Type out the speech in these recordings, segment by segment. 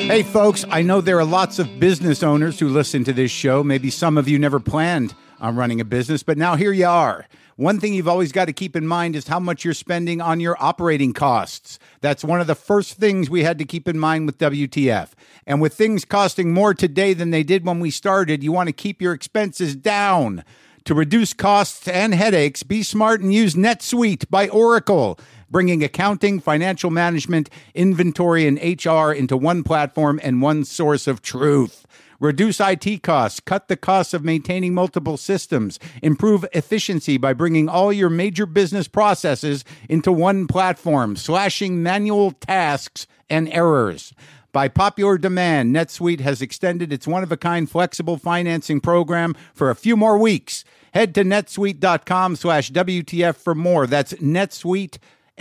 Hey, folks, I know there are lots of business owners who listen to this show. Maybe some of you never planned on running a business, but now here you are. One thing you've always got to keep in mind is how much you're spending on your operating costs. That's one of the first things we had to keep in mind with WTF. And with things costing more today than they did when we started, you want to keep your expenses down. To reduce costs and headaches, be smart and use NetSuite by Oracle, bringing accounting, financial management, inventory, and HR into one platform and one source of truth. Reduce IT costs, cut the costs of maintaining multiple systems, improve efficiency by bringing all your major business processes into one platform, slashing manual tasks and errors. By popular demand, NetSuite has extended its one-of-a-kind flexible financing program for a few more weeks. Head to netsuite.com/WTF for more. That's NetSuite,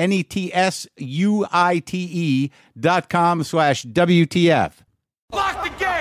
NetSuite.com/WTF. Lock the gate!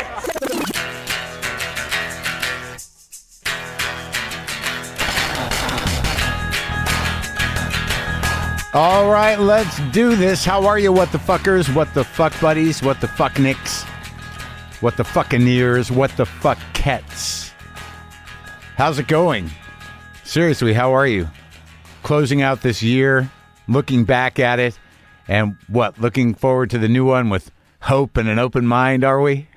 All right, let's do this. How are you, what the fuckers, what the fuck buddies, what the fuck nicks, what the fuckineers, what the fuck cats? How's it going? Seriously, how are you? Closing out this year, looking back at it, and what, looking forward to the new one with hope and an open mind, are we?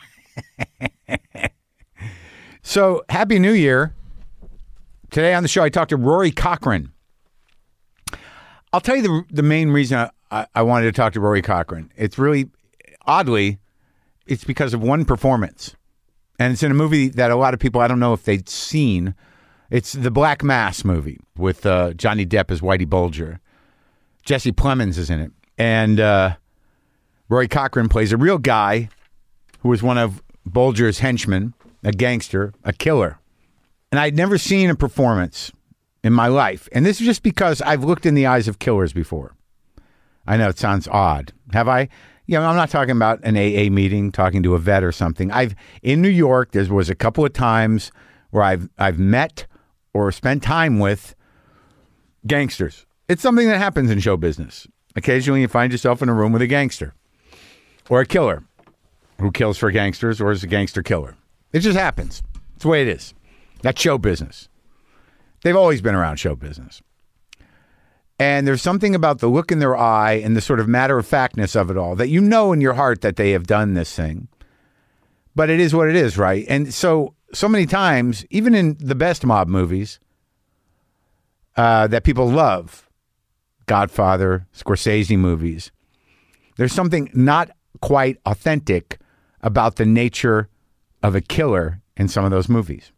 So, Happy New Year. Today on the show, I talked to Rory Cochrane. I'll tell you the main reason I wanted to talk to Rory Cochrane. It's really, oddly, it's because of one performance. And it's in a movie that a lot of people, I don't know if they'd seen. It's the Black Mass movie with Johnny Depp as Whitey Bulger. Jesse Plemons is in it. And Rory Cochrane plays a real guy who was one of Bulger's henchmen, a gangster, a killer. And I'd never seen a performance in my life. And this is just because I've looked in the eyes of killers before. I know it sounds odd. Have I? You know, I'm not talking about an AA meeting, talking to a vet or something. In New York, there was a couple of times where I've met or spent time with gangsters. It's something that happens in show business. Occasionally you find yourself in a room with a gangster or a killer who kills for gangsters or is a gangster killer. It just happens. It's the way it is. That's show business. They've always been around show business. And there's something about the look in their eye and the sort of matter-of-factness of it all that you know in your heart that they have done this thing. But it is what it is, right? And so many times, even in the best mob movies that people love, Godfather, Scorsese movies, there's something not quite authentic about the nature of a killer in some of those movies.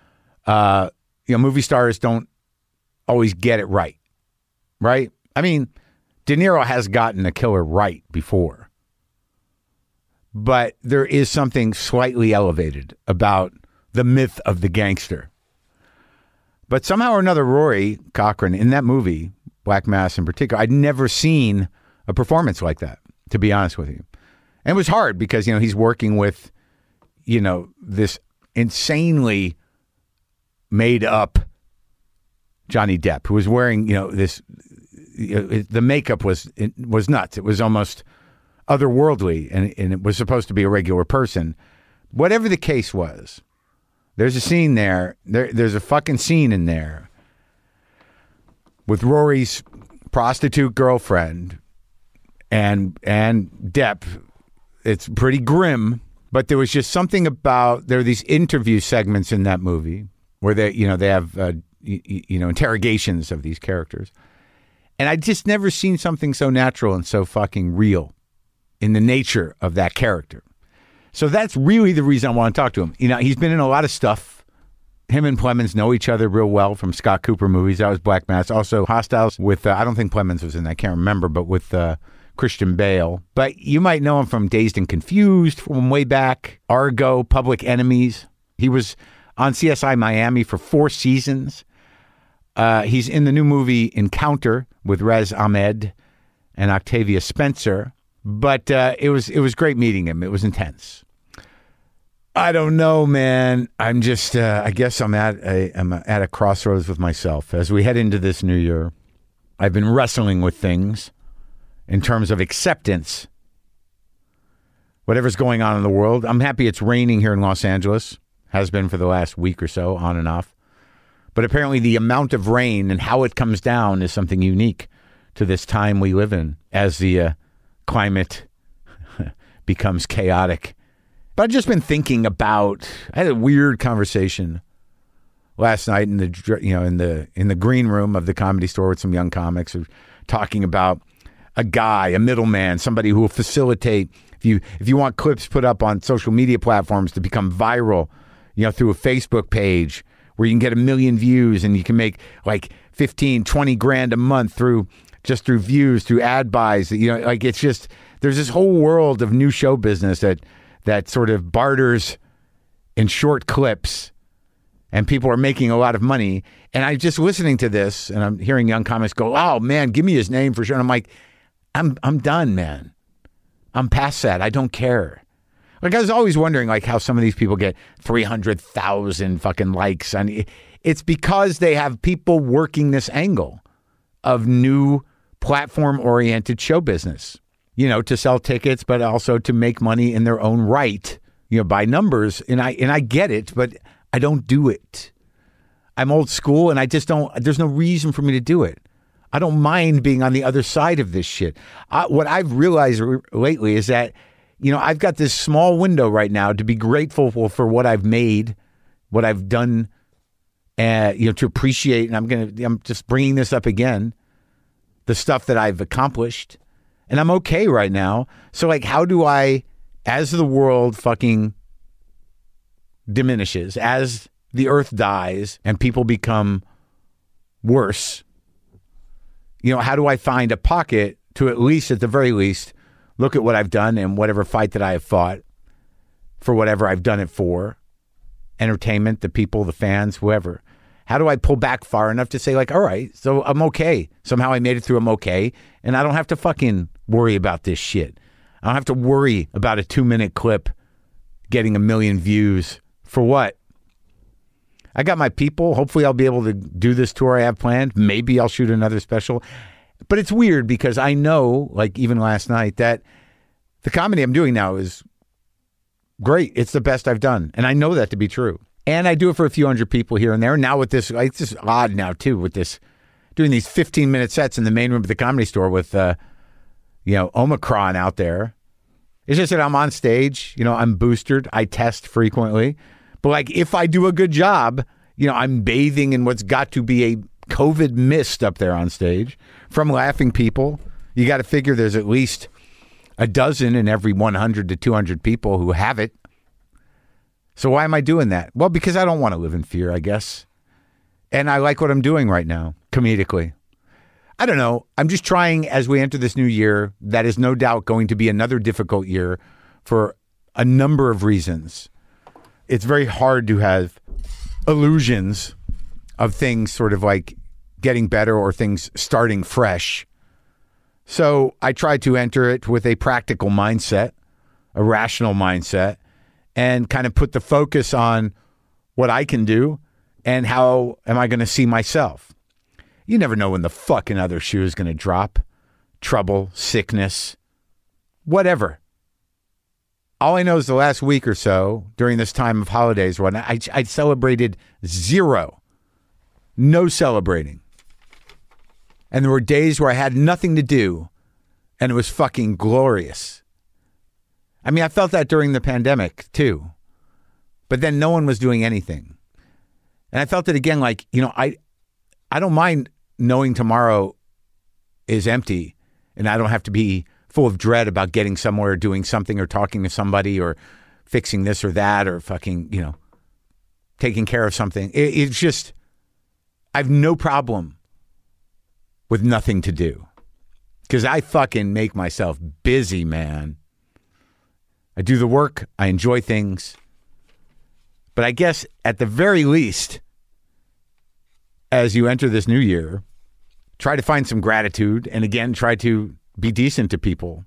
Movie stars don't always get it right. Right? I mean, De Niro has gotten a killer right before. But there is something slightly elevated about the myth of the gangster. But somehow or another, Rory Cochrane, in that movie, Black Mass in particular, I'd never seen a performance like that, to be honest with you. And it was hard because, he's working with, this insanely made up Johnny Depp, who was wearing, this, the makeup was nuts. It was almost otherworldly, and it was supposed to be a regular person. Whatever the case was, there's a scene there. There's a fucking scene in there with Rory's prostitute girlfriend and Depp. It's pretty grim, but there was just something about, there are these interview segments in that movie where they have interrogations of these characters. And I'd just never seen something so natural and so fucking real in the nature of that character. So that's really the reason I want to talk to him. He's been in a lot of stuff. Him and Plemons know each other real well from Scott Cooper movies. That was Black Mass. Also Hostiles with, I don't think Plemons was in that, I can't remember, but with Christian Bale. But you might know him from Dazed and Confused from way back, Argo, Public Enemies. He was on CSI Miami for 4 seasons. He's in the new movie Encounter with Rez Ahmed and Octavia Spencer. But it was great meeting him. It was intense. I don't know, man. I'm just, I guess I'm at a crossroads with myself. As we head into this new year, I've been wrestling with things in terms of acceptance, whatever's going on in the world. I'm happy it's raining here in Los Angeles. Has been for the last week or so, on and off. But apparently the amount of rain and how it comes down is something unique to this time we live in as the climate becomes chaotic. But I've just been thinking about, I had a weird conversation last night in the green room of the Comedy Store with some young comics talking about a guy, a middleman, somebody who will facilitate, if you want clips put up on social media platforms to become viral, through a Facebook page where you can get 1 million views and you can make like 15, 20 grand a month through views, through ad buys, it's just, there's this whole world of new show business that sort of barters in short clips and people are making a lot of money. And I'm just listening to this and I'm hearing young comics go, oh man, give me his name for sure. And I'm like, I'm done, man. I'm past that. I don't care. Like, I was always wondering, like, how some of these people get 300,000 fucking likes. And it's because they have people working this angle of new platform-oriented show business, to sell tickets, but also to make money in their own right, by numbers. And I get it, but I don't do it. I'm old school, and I just don't, there's no reason for me to do it. I don't mind being on the other side of this shit. What I've realized lately is that, I've got this small window right now to be grateful for what I've made, what I've done, to appreciate. And I'm just bringing this up again, the stuff that I've accomplished, and I'm okay right now. So like, how do I, as the world fucking diminishes, as the earth dies and people become worse, how do I find a pocket to at the very least, look at what I've done and whatever fight that I have fought for whatever I've done it for, entertainment, the people, the fans, whoever. How do I pull back far enough to say like, all right, so I'm okay. Somehow I made it through. I'm okay. And I don't have to fucking worry about this shit. I don't have to worry about a 2-minute clip getting 1 million views. For what? I got my people. Hopefully I'll be able to do this tour I have planned. Maybe I'll shoot another special. But it's weird because I know, like even last night, that the comedy I'm doing now is great. It's the best I've done. And I know that to be true. And I do it for a few hundred people here and there. Now with this, it's just odd now too, with this, doing these 15-minute sets in the main room of the Comedy Store with, Omicron out there. It's just that I'm on stage, I'm boosted. I test frequently. But like, if I do a good job, I'm bathing in what's got to be a COVID mist up there on stage from laughing people. You got to figure there's at least a dozen in every 100 to 200 people who have it. So why am I doing that? Well, because I don't want to live in fear, I guess. And I like what I'm doing right now, comedically. I don't know. I'm just trying as we enter this new year. That is no doubt going to be another difficult year for a number of reasons. It's very hard to have illusions of things sort of like getting better or things starting fresh. So I try to enter it with a practical mindset, a rational mindset, and kind of put the focus on what I can do and how am I going to see myself. You never know when the fucking other shoe is going to drop. Trouble, sickness, whatever. All I know is the last week or so during this time of holidays when I celebrated zero. No celebrating. And there were days where I had nothing to do and it was fucking glorious. I mean, I felt that during the pandemic too, but then no one was doing anything. And I felt it again, like, I don't mind knowing tomorrow is empty and I don't have to be full of dread about getting somewhere, doing something or talking to somebody or fixing this or that or fucking, taking care of something. It's just, I have no problem with nothing to do because I fucking make myself busy, man. I do the work. I enjoy things. But I guess at the very least, as you enter this new year, try to find some gratitude and again, try to be decent to people.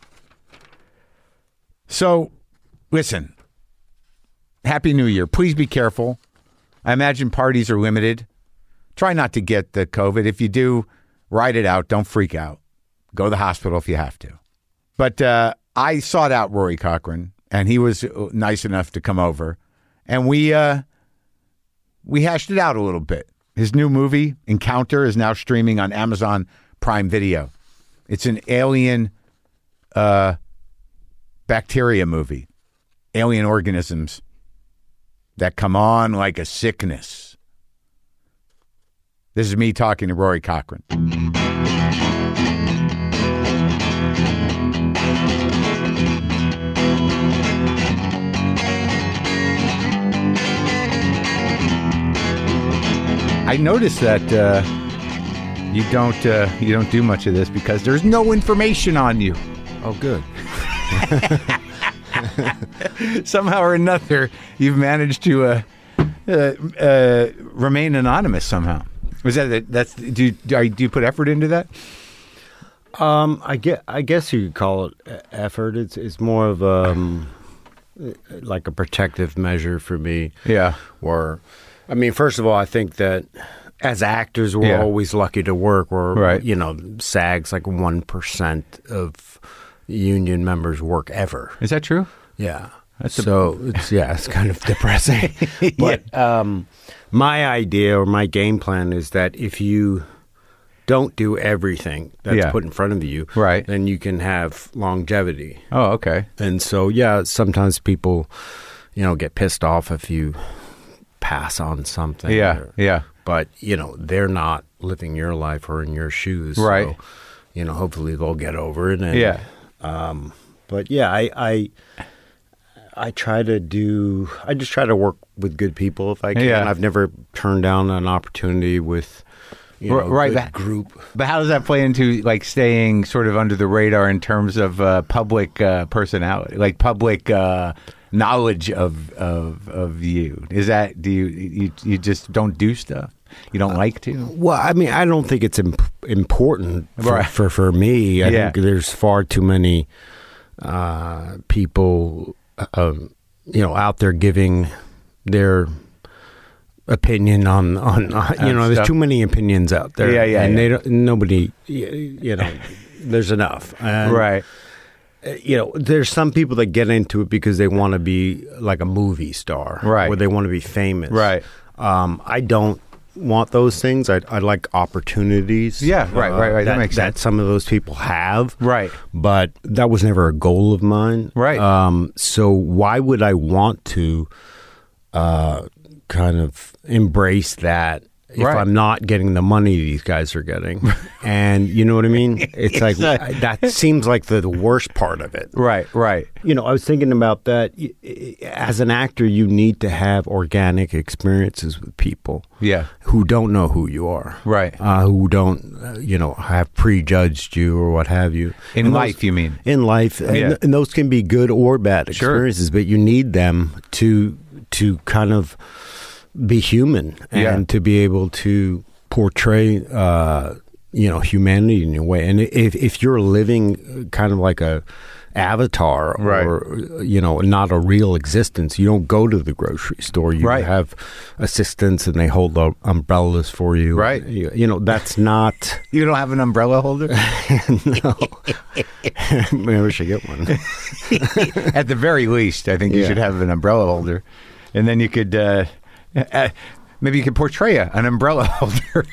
So, listen, Happy New Year. Please be careful. I imagine parties are limited. Try not to get the COVID. If you do, ride it out. Don't freak out. Go to the hospital if you have to. But I sought out Rory Cochrane, and he was nice enough to come over, and we hashed it out a little bit. His new movie, Encounter, is now streaming on Amazon Prime Video. It's an alien bacteria movie, alien organisms that come on like a sickness. This is me talking to Rory Cochrane. I noticed that you don't do much of this because there's no information on you. Oh, good. Somehow or another, you've managed to remain anonymous somehow. Was that's do you put effort into that? I guess you could call it effort. It's more of like a protective measure for me. Yeah. Or, I mean, first of all, I think that as actors, we're always lucky to work. We're, SAG's like 1% of union members work ever. Is that true? Yeah. It's kind of depressing. But my idea or my game plan is that if you don't do everything that's put in front of you, then you can have longevity. Oh, okay. And so, sometimes people, get pissed off if you pass on something. Yeah. But, they're not living your life or in your shoes. Right. So, hopefully they'll get over it. And, but I just try to work with good people if I can. Yeah. I've never turned down an opportunity with, a good group. But how does that play into like staying sort of under the radar in terms of public personality, like public knowledge of you? Is that, do you just don't do stuff? You don't like to? Well, I mean, I don't think it's important for me. I think there's far too many people, out there giving their opinion on there's stuff. too many opinions out there. And they don't, nobody, there's enough. And, there's some people that get into it because they want to be like a movie star, or they want to be famous. I don't want those things. I like opportunities. Right. That makes sense. That some of those people have. Right. But that was never a goal of mine. Right. So why would I want to kind of embrace that if I'm not getting the money these guys are getting? And you know what I mean? It's like that seems like the worst part of it. Right. I was thinking about that. As an actor, you need to have organic experiences with people who don't know who you are. Who don't, have prejudged you or what have you. In life, you mean? In life. And those can be good or bad experiences, but you need them to kind of be human and to be able to portray humanity in a way. And if you're living kind of like a avatar or not a real existence, you don't go to the grocery store. You have assistants and they hold the umbrellas for you. That's not You don't have an umbrella holder? No. Maybe I should get one. At the very least, I think you should have an umbrella holder, and then you could maybe you could portray an umbrella holder.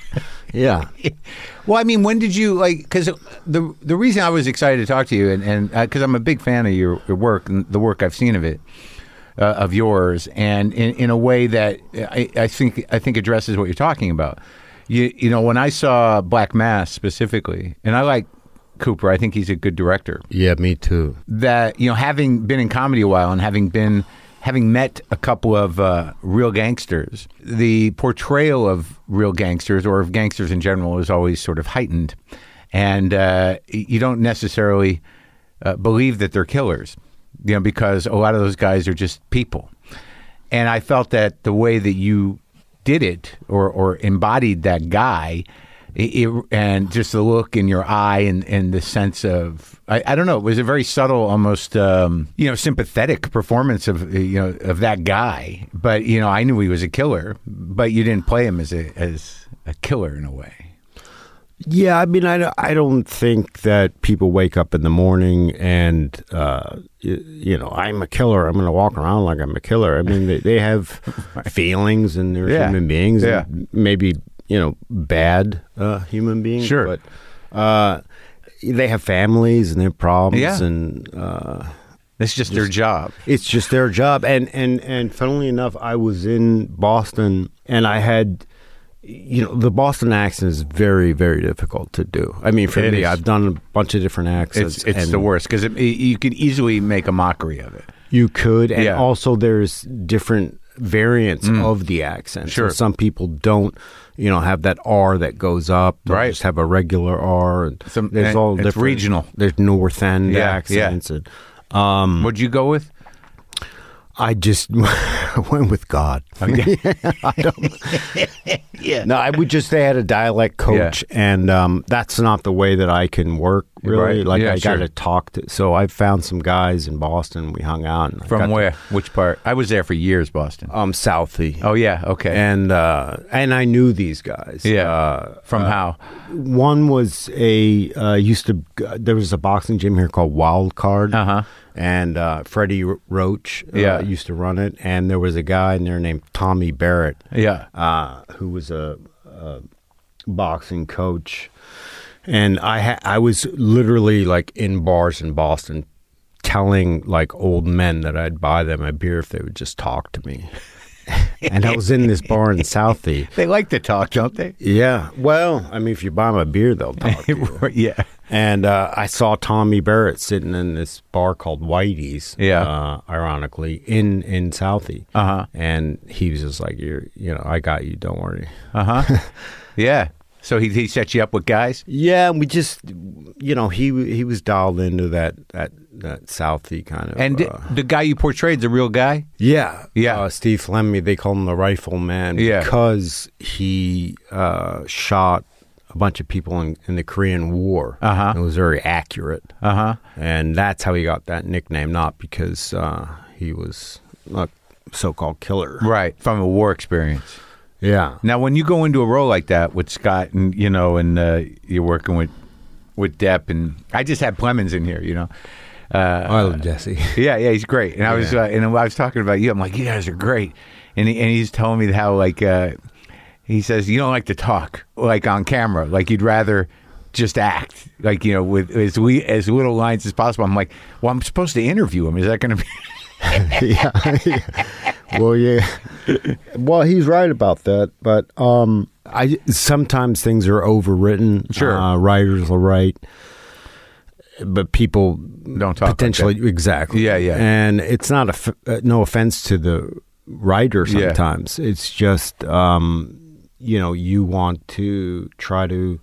Well, I mean, when did you because the reason I was excited to talk to you and because I'm a big fan of your work and the work I've seen of it, of yours, and in a way that I think addresses what you're talking about. When I saw Black Mass specifically, and I like Cooper, I think he's a good director. Yeah, me too. That having been in comedy a while and having met a couple of real gangsters, the portrayal of real gangsters or of gangsters in general is always sort of heightened. And you don't necessarily believe that they're killers, because a lot of those guys are just people. And I felt that the way that you did it or embodied that guy, and just the look in your eye and the sense of, I don't know, it was a very subtle, almost, sympathetic performance of that guy. But, I knew he was a killer, but you didn't play him as a killer in a way. Yeah, I mean, I don't think that people wake up in the morning and, I'm a killer. I'm going to walk around like I'm a killer. I mean, they have feelings and they're human beings. Yeah. And maybe, bad human beings. Sure. But they have families and they have problems. Yeah. And it's just their job. It's just their job. And funnily enough, I was in Boston and I had... the Boston accent is very, very difficult to do. I mean, for me, I've done a bunch of different accents. It's the worst because you could easily make a mockery of it. You could, and also there's different variants of the accent. Sure. So some people don't, have that R that goes up. They'll just have a regular R. And there's all different. It's regional. There's North End accents. Yeah. And, what'd you go with? I just went with God. Okay. They had a dialect coach, and that's not the way that I can work, really. Right. I got to talk to. So I found some guys in Boston. We hung out. And From where? Which part? I was there for years, Boston. Southie. Oh, yeah. Okay. And I knew these guys. Yeah. From how? One was there was a boxing gym here called Wild Card. Uh-huh. And Freddie Roach used to run it. And there was a guy in there named Tommy Barrett, who was a boxing coach. And I was literally like in bars in Boston telling like old men that I'd buy them a beer if they would just talk to me. And I was in this bar in Southie. They like to talk, don't they? Yeah. Well, I mean, if you buy them a beer, they'll talk to you. Yeah. And I saw Tommy Barrett sitting in this bar called Whitey's, ironically, in Southie. Uh-huh. And he was just like, I got you, don't worry. Uh-huh. Yeah. So he set you up with guys? Yeah, we just, he was dialed into that Southie kind of. And the guy you portrayed, the real guy? Yeah. Yeah. Steve Lemmy, they call him the Rifleman because he shot a bunch of people in the Korean War. Uh-huh. It was very accurate. Uh-huh. And that's how he got that nickname, not because he was a so-called killer. Right, from a war experience. Yeah. Now, when you go into a role like that with Scott and, you're working with Depp, and I just had Plemons in here, I love Jesse. Yeah, he's great. And I was talking about you. I'm like, you guys are great. And he's telling me how, he says, you don't like to talk, on camera. You'd rather just act, with as little lines as possible. I'm like, well, I'm supposed to interview him. Is that going to be... yeah. Well, yeah. Well, he's right about that, but sometimes things are overwritten. Sure, writers will write, but people don't talk potentially like that. Exactly. Yeah. And it's not no offense to the writer. Sometimes it's just you want to try to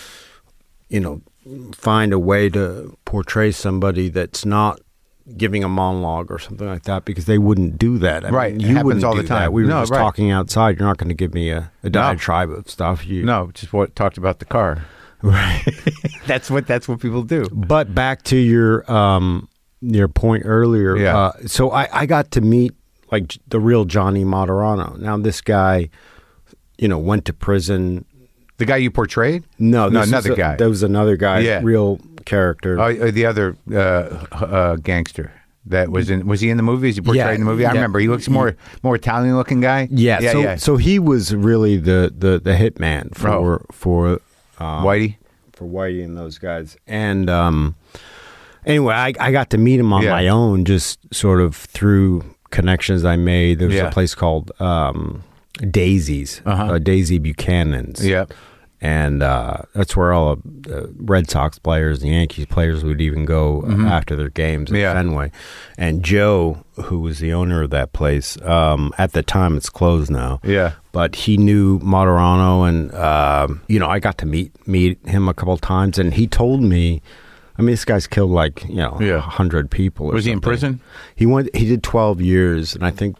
find a way to portray somebody that's not giving a monologue or something like that, because they wouldn't do that. Right. You happens all the time. That. We were just talking outside. You're not going to give me a diatribe of stuff. Just what talked about the car. Right. That's what people do. But back to your point earlier. Yeah. So I got to meet the real Johnny Martorano. Now this guy, went to prison. The guy you portrayed? No, another guy. There was another guy, real character. Oh, the other gangster that was in. Was he in the movie? Is he portrayed in the movie? I remember. He looks more Italian looking guy. Yeah. So he was really the hitman for Whitey, for Whitey and those guys. And anyway, I got to meet him on my own, just sort of through connections I made. There was a place called Daisy's, Daisy Buchanan's. Yep. And that's where all the Red Sox players and Yankees players would even go after their games at Fenway. And Joe, who was the owner of that place, at the time, it's closed now. Yeah. But he knew Martorano, and I got to meet him a couple of times, and he told me, I mean, this guy's killed 100 people. Was he in prison? He did 12 years, and I think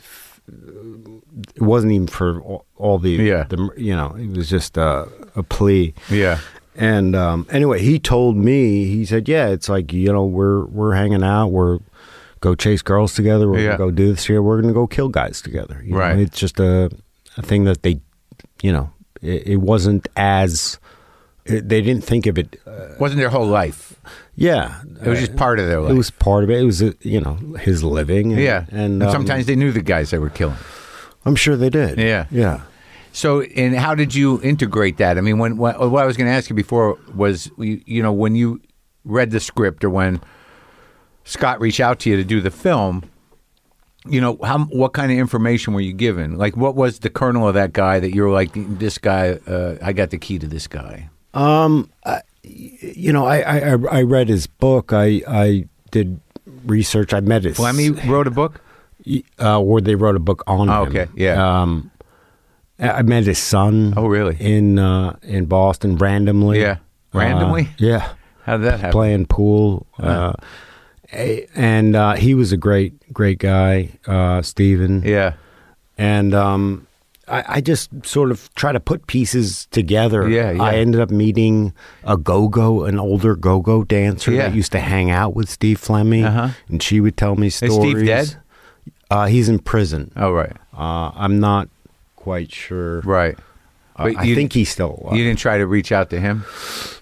it wasn't even for all the it was just a plea. Yeah. And anyway, he told me, he said, it's we're hanging out, we're go chase girls together, we're gonna go do this here, we're gonna go kill guys together. You know? It's just a thing that they, it wasn't as they didn't think of it. Wasn't their whole life. Yeah. It was just part of their life. It was part of it. It was, his living. And sometimes they knew the guys they were killing. I'm sure they did. Yeah. So, and how did you integrate that? I mean, what I was going to ask you before was, when you read the script or when Scott reached out to you to do the film, what kind of information were you given? Like, what was the kernel of that guy that you were like, this guy, I got the key to this guy? I read his book. I did research. I met his... Flemmi wrote a book? Or they wrote a book on him. Okay, yeah. I met his son. Oh, really? In Boston randomly. Yeah. Randomly? Yeah. How did that happen? Playing pool. And he was a great guy, Stephen. Yeah. And I just sort of try to put pieces together. Yeah. I ended up meeting an older go-go dancer that used to hang out with Steve Flemmi, and she would tell me stories. Is Steve dead? He's in prison. Oh, right. I'm not quite sure. Right. I think he's still alive. You didn't try to reach out to him?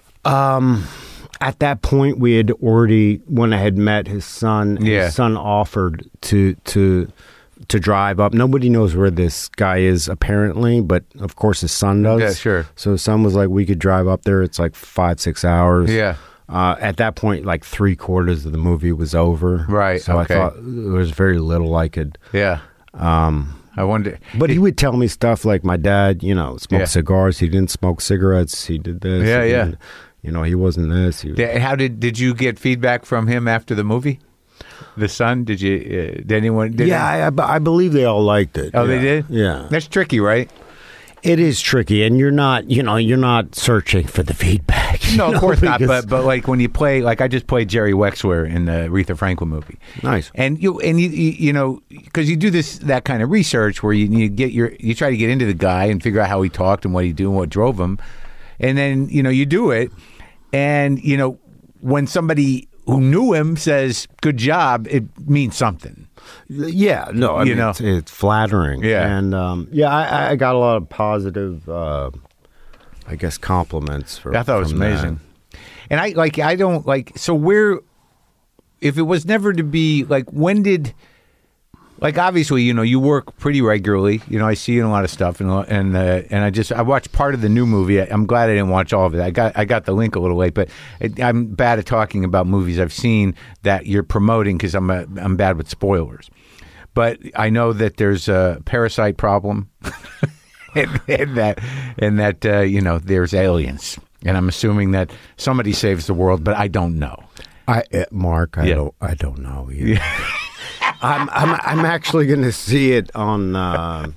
At that point, we had already, when I had met his son, his son offered to drive up. Nobody knows where this guy is, apparently, but of course his son does. Yeah, sure. So his son was like, we could drive up there. It's like 5-6 hours. Yeah. At that point, like 3/4 of the movie was over. Right. So okay. I thought there was very little I could. Yeah. I wonder. But he would tell me stuff like my dad, smoked cigars. He didn't smoke cigarettes. He did this. Yeah. He wasn't this. How did you get feedback from him after the movie? The son? Did you? Did anyone? I believe they all liked it. Oh, they did? Yeah. That's tricky, right? It is tricky, and you're not searching for the feedback. No, of course not. But like when you play, like I just played Jerry Wexler in the Aretha Franklin movie. Nice. And you because you do that kind of research where you try to get into the guy and figure out how he talked and what he do and what drove him, and then you do it, and when somebody who knew him says good job, it means something. Yeah, no, I mean, it's flattering. Yeah. And I got a lot of positive, compliments. I thought it was amazing. And I don't like, so if it was never to be, like, when did, like, obviously, you work pretty regularly. I see you in a lot of stuff, and I watched part of the new movie. I'm glad I didn't watch all of it. I got the link a little late, but I'm bad at talking about movies I've seen that you're promoting because I'm bad with spoilers. But I know that there's a parasite problem, and that there's aliens, and I'm assuming that somebody saves the world, but I don't know. Mark, I don't know either. Yeah. I'm actually going to see it on the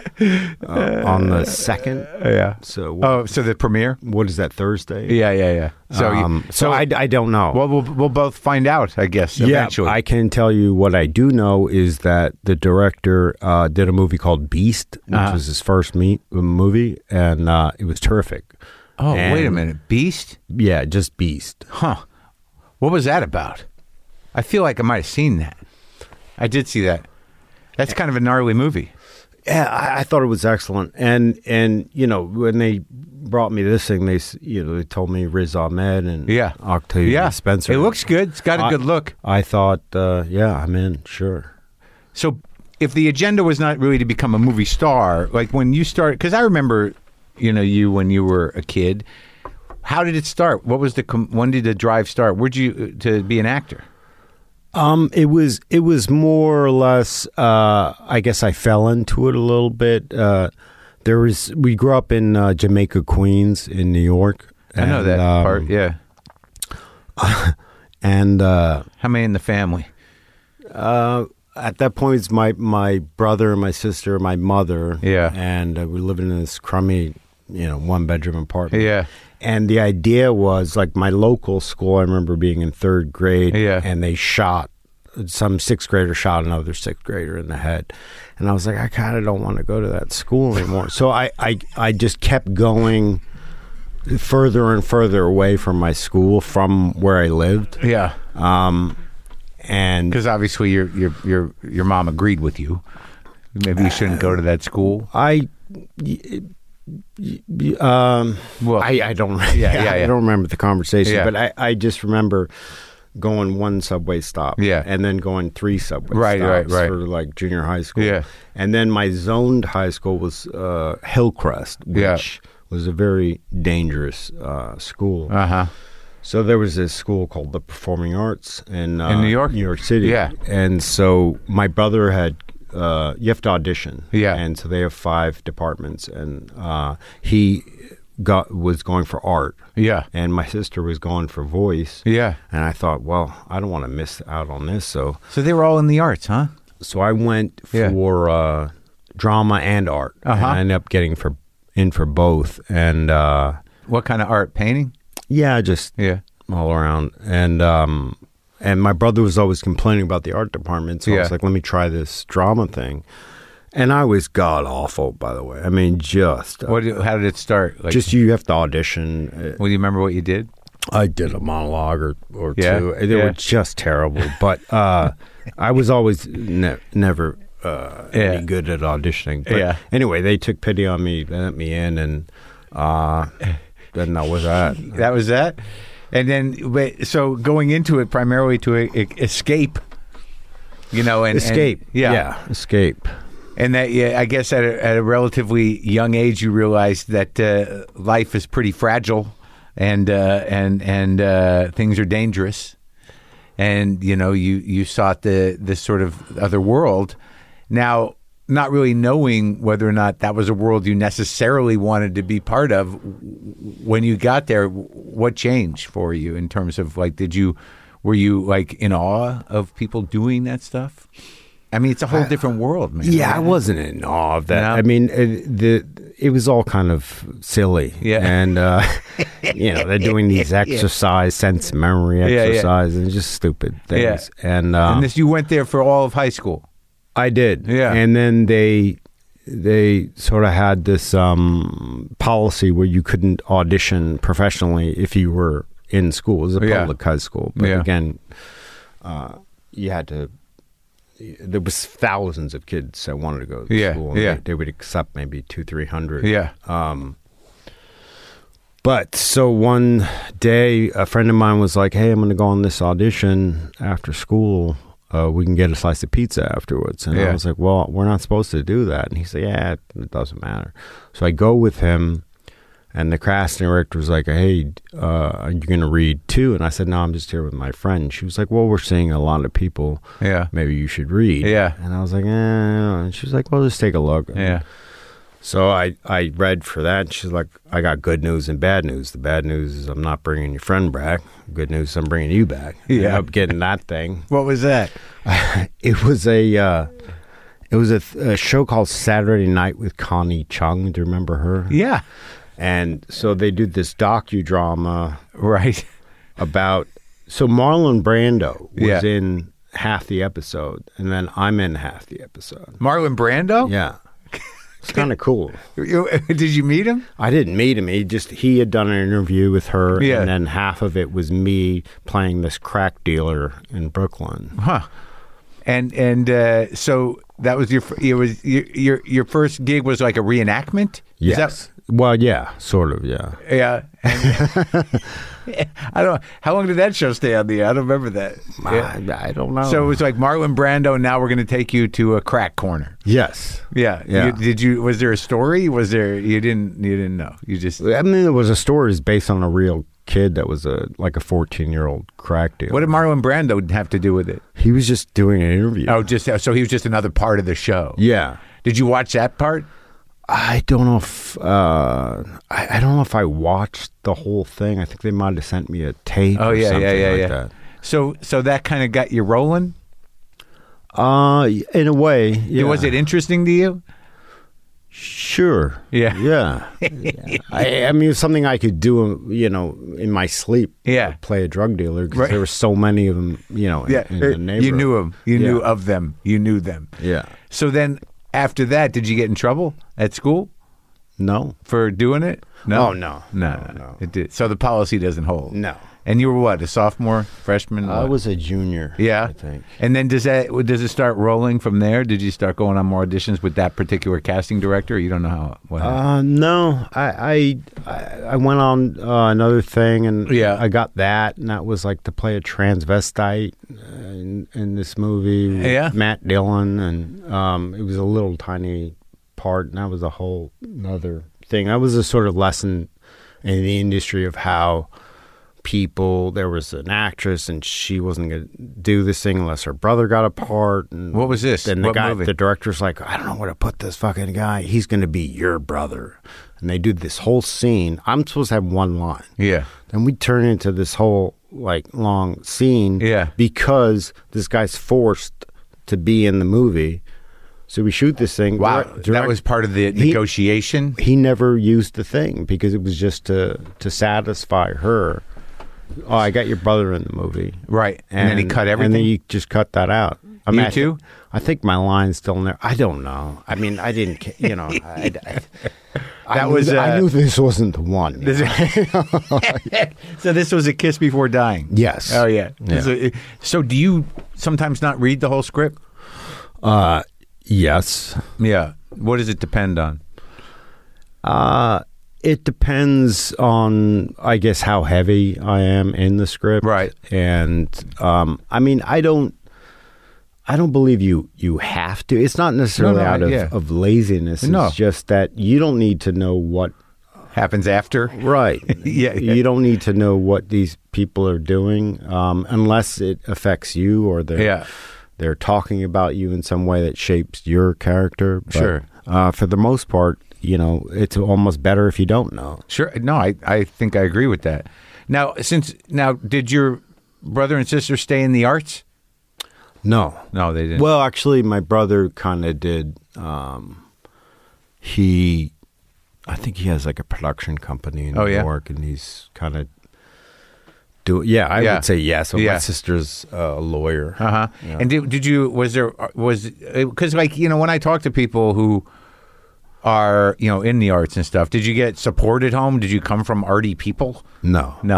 2nd. Yeah. So so the premiere? What is that, Thursday? Yeah. So I don't know. Well, we'll both find out, I guess. Eventually. I can tell you what I do know is that the director did a movie called Beast, which was his first movie, and it was terrific. Oh, wait a minute, Beast? Yeah, just Beast. Huh? What was that about? I feel like I might have seen that. I did see that. That's kind of a gnarly movie. Yeah, I thought it was excellent. And when they brought me this thing, they told me Riz Ahmed and Octavia Spencer. It looks good. It's got a good look. I thought, I'm in, sure. So if the agenda was not really to become a movie star, like when you started, because I remember, you when you were a kid, how did it start? When did the drive start? Where'd you to be an actor? It was more or less, I guess I fell into it a little bit. We grew up in Jamaica, Queens in New York. I know that part, yeah. And how many in the family? At that point, it's my brother, my sister, my mother. Yeah. And we're living in this crummy, 1-bedroom apartment. Yeah. And the idea was, like, my local school, I remember being in 3rd grade, and they shot, some 6th grader shot another 6th grader in the head. And I was like, I kind of don't want to go to that school anymore. So I just kept going further and further away from my school, from where I lived. Yeah. And because obviously your mom agreed with you. Maybe you shouldn't go to that school. Well, I don't. I don't remember the conversation, but I just remember going one subway stop, and then going 3 subway stops for like junior high school, and then my zoned high school was Hillcrest, which was a very dangerous school. So there was this school called the Performing Arts in New York City, and so my brother had. You have to audition, and so they have 5 departments, and he was going for art, and my sister was going for voice, and I thought, well, I don't want to miss out on this, so they were all in the arts, huh? So I went for drama and art, and I ended up getting in for both, and what kind of art? Painting? Yeah, just all around, and my brother was always complaining about the art department, so I was like, let me try this drama thing. And I was god-awful, by the way. I mean, just... how did it start? Like, just you have to audition. Well, do you remember what you did? I did a monologue or 2. They were just terrible. But I was always never any good at auditioning. But anyway, they took pity on me, they let me in, and then that was that. That was that? And then, so going into it primarily to escape, escape. Escape. And that, I guess at a relatively young age, you realized that life is pretty fragile, and things are dangerous, and you sought this sort of other world. Now, not really knowing whether or not that was a world you necessarily wanted to be part of, when you got there, what changed for you in terms of like, were you like in awe of people doing that stuff? I mean, it's a whole different world, man. Yeah, I wasn't in awe of that. No? I mean, it was all kind of silly. And, they're doing these exercise, sense memory exercises, and just stupid things. And this, you went there for all of high school? I did. Yeah. And then they sort of had this policy where you couldn't audition professionally if you were in school. It was a public high school. But again, you had to... There was thousands of kids that wanted to go to school. And they would accept maybe 200-300. Yeah. But so one day, a friend of mine was like, hey, I'm going to go on this audition after school. We can get a slice of pizza afterwards. And I was like, well, we're not supposed to do that. And he said, yeah, it doesn't matter. So I go with him, and the casting director was like, hey, are you going to read too? And I said, no, I'm just here with my friend. She was like, well, we're seeing a lot of people. Yeah. Maybe you should read. Yeah. And I was like, And she was like, well, just take a look. Yeah. So I read for that. She's like, I got good news and bad news. The bad news is I'm not bringing your friend back. Good news is I'm bringing you back. Yeah. I'm getting that thing. What was that? It was a show called Saturday Night with Connie Chung. Do you remember her? Yeah. And so they did this docudrama. Right. About, so Marlon Brando was in half the episode, and then I'm in half the episode. Marlon Brando? Yeah. It's kind of cool. Did you meet him? I didn't meet him. He had done an interview with her, and then half of it was me playing this crack dealer in Brooklyn. Huh. And so that was your first gig was like a reenactment? Yes. Well, yeah, sort of, yeah. Yeah. I don't. How long did that show stay on the air? I don't remember that. I don't know. So it was like Marlon Brando. Now we're going to take you to a crack corner. Yes. Yeah. Was there a story? Was there? You didn't know. You just. I mean, there was a story based on a real kid that was like a 14-year-old crack dealer. What did Marlon Brando have to do with it? He was just doing an interview. Oh, so he was just another part of the show. Yeah. Did you watch that part? I don't know if I don't know if I watched the whole thing. I think they might have sent me a tape. Oh yeah, something like that. So that kind of got you rolling. In a way, yeah. Was it interesting to you? Sure. Yeah. Yeah. I mean, it was something I could do, in my sleep. Yeah. Play a drug dealer because there were so many of them, in the neighborhood. You knew them. You knew of them. You knew them. Yeah. So then. After that, did you get in trouble at school? No. For doing it? No. Oh, no. No. It did. So the policy doesn't hold? No. And you were what, a sophomore, freshman? I was a junior. Yeah, I think. And then does it start rolling from there? Did you start going on more auditions with that particular casting director? Or you don't know what happened? No, I went on another thing, and I got that, and that was like to play a transvestite in this movie with Matt Dillon, and it was a little tiny part, and that was a whole other thing. That was a sort of lesson in the industry of how there was an actress and she wasn't going to do this thing unless her brother got a part. And what was this? Then what movie? The director's like, I don't know where to put this fucking guy. He's going to be your brother. And they do this whole scene. I'm supposed to have one line. Yeah. Then we turn into this whole long scene. Yeah. Because this guy's forced to be in the movie. So we shoot this thing. Wow, that was part of the negotiation? He never used the thing because it was just to satisfy her. Oh, I got your brother in the movie. Right. And then he cut everything? And then he just cut that out. You too? I think my line's still in there. I don't know. I mean, I didn't, I knew this wasn't the one. So this was A Kiss Before Dying? Yes. Oh, yeah. So do you sometimes not read the whole script? Yes. Yeah. What does it depend on? It depends on, I guess, how heavy I am in the script. Right. And I mean, I don't believe you have to. It's not necessarily out of laziness. It's just that you don't need to know what happens after. Right. You don't need to know what these people are doing unless it affects you or they're talking about you in some way that shapes your character. But, sure. For the most part, it's almost better if you don't know. Sure. No, I think I agree with that. Now, did your brother and sister stay in the arts? No, they didn't. Well, actually, my brother kind of did. I think he has like a production company in New York, and he's kind of I would say yes. So my sister's a lawyer. Uh-huh. Yeah. And because when I talk to people who are, in the arts and stuff, did you get support at home? Did you come from arty people? No. No.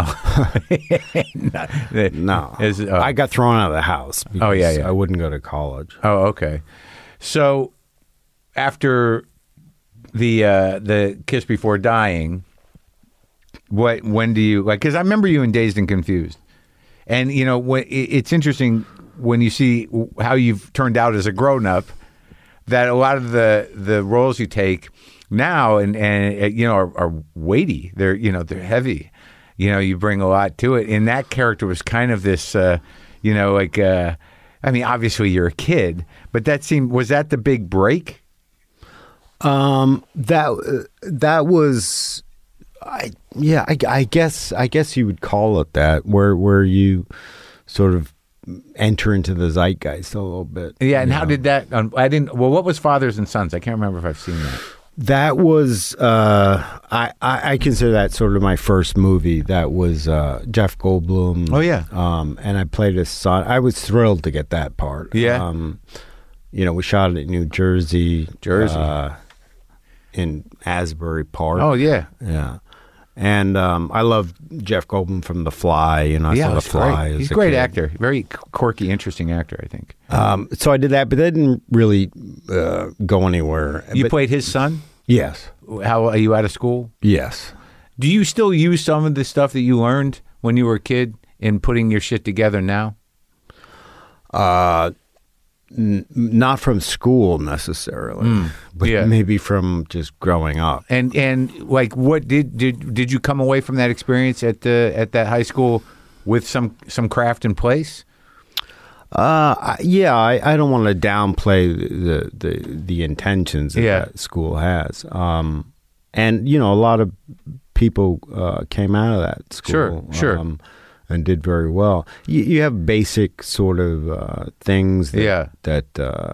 I got thrown out of the house because I wouldn't go to college. Oh, okay. So after the Kiss Before Dying, when do you, because I remember you in Dazed and Confused. And, it's interesting when you see how you've turned out as a grown-up, that a lot of the roles you take now and are weighty. They're heavy. You bring a lot to it. And that character was kind of this, obviously you're a kid, but was that the big break? That was, I guess you would call it that, where you sort of enter into the zeitgeist a little bit. Yeah, and how did that? What was Fathers and Sons? I can't remember if I've seen that. That was I consider that sort of my first movie. That was Jeff Goldblum. Oh yeah. And I played his son. I was thrilled to get that part. Yeah. We shot it in New Jersey. In Asbury Park. Oh yeah. Yeah. And I love Jeff Goldblum from The Fly. I saw The Fly. He's a great actor. Very quirky, interesting actor, I think. So I did that, but that didn't really go anywhere. You played his son? Yes. How are you out of school? Yes. Do you still use some of the stuff that you learned when you were a kid in putting your shit together now? Not from school necessarily, but maybe from just growing up. And what did you come away from that experience at that high school with some craft in place? I don't want to downplay the intentions that school has. And a lot of people came out of that school. Sure. And did very well. You have basic sort of things that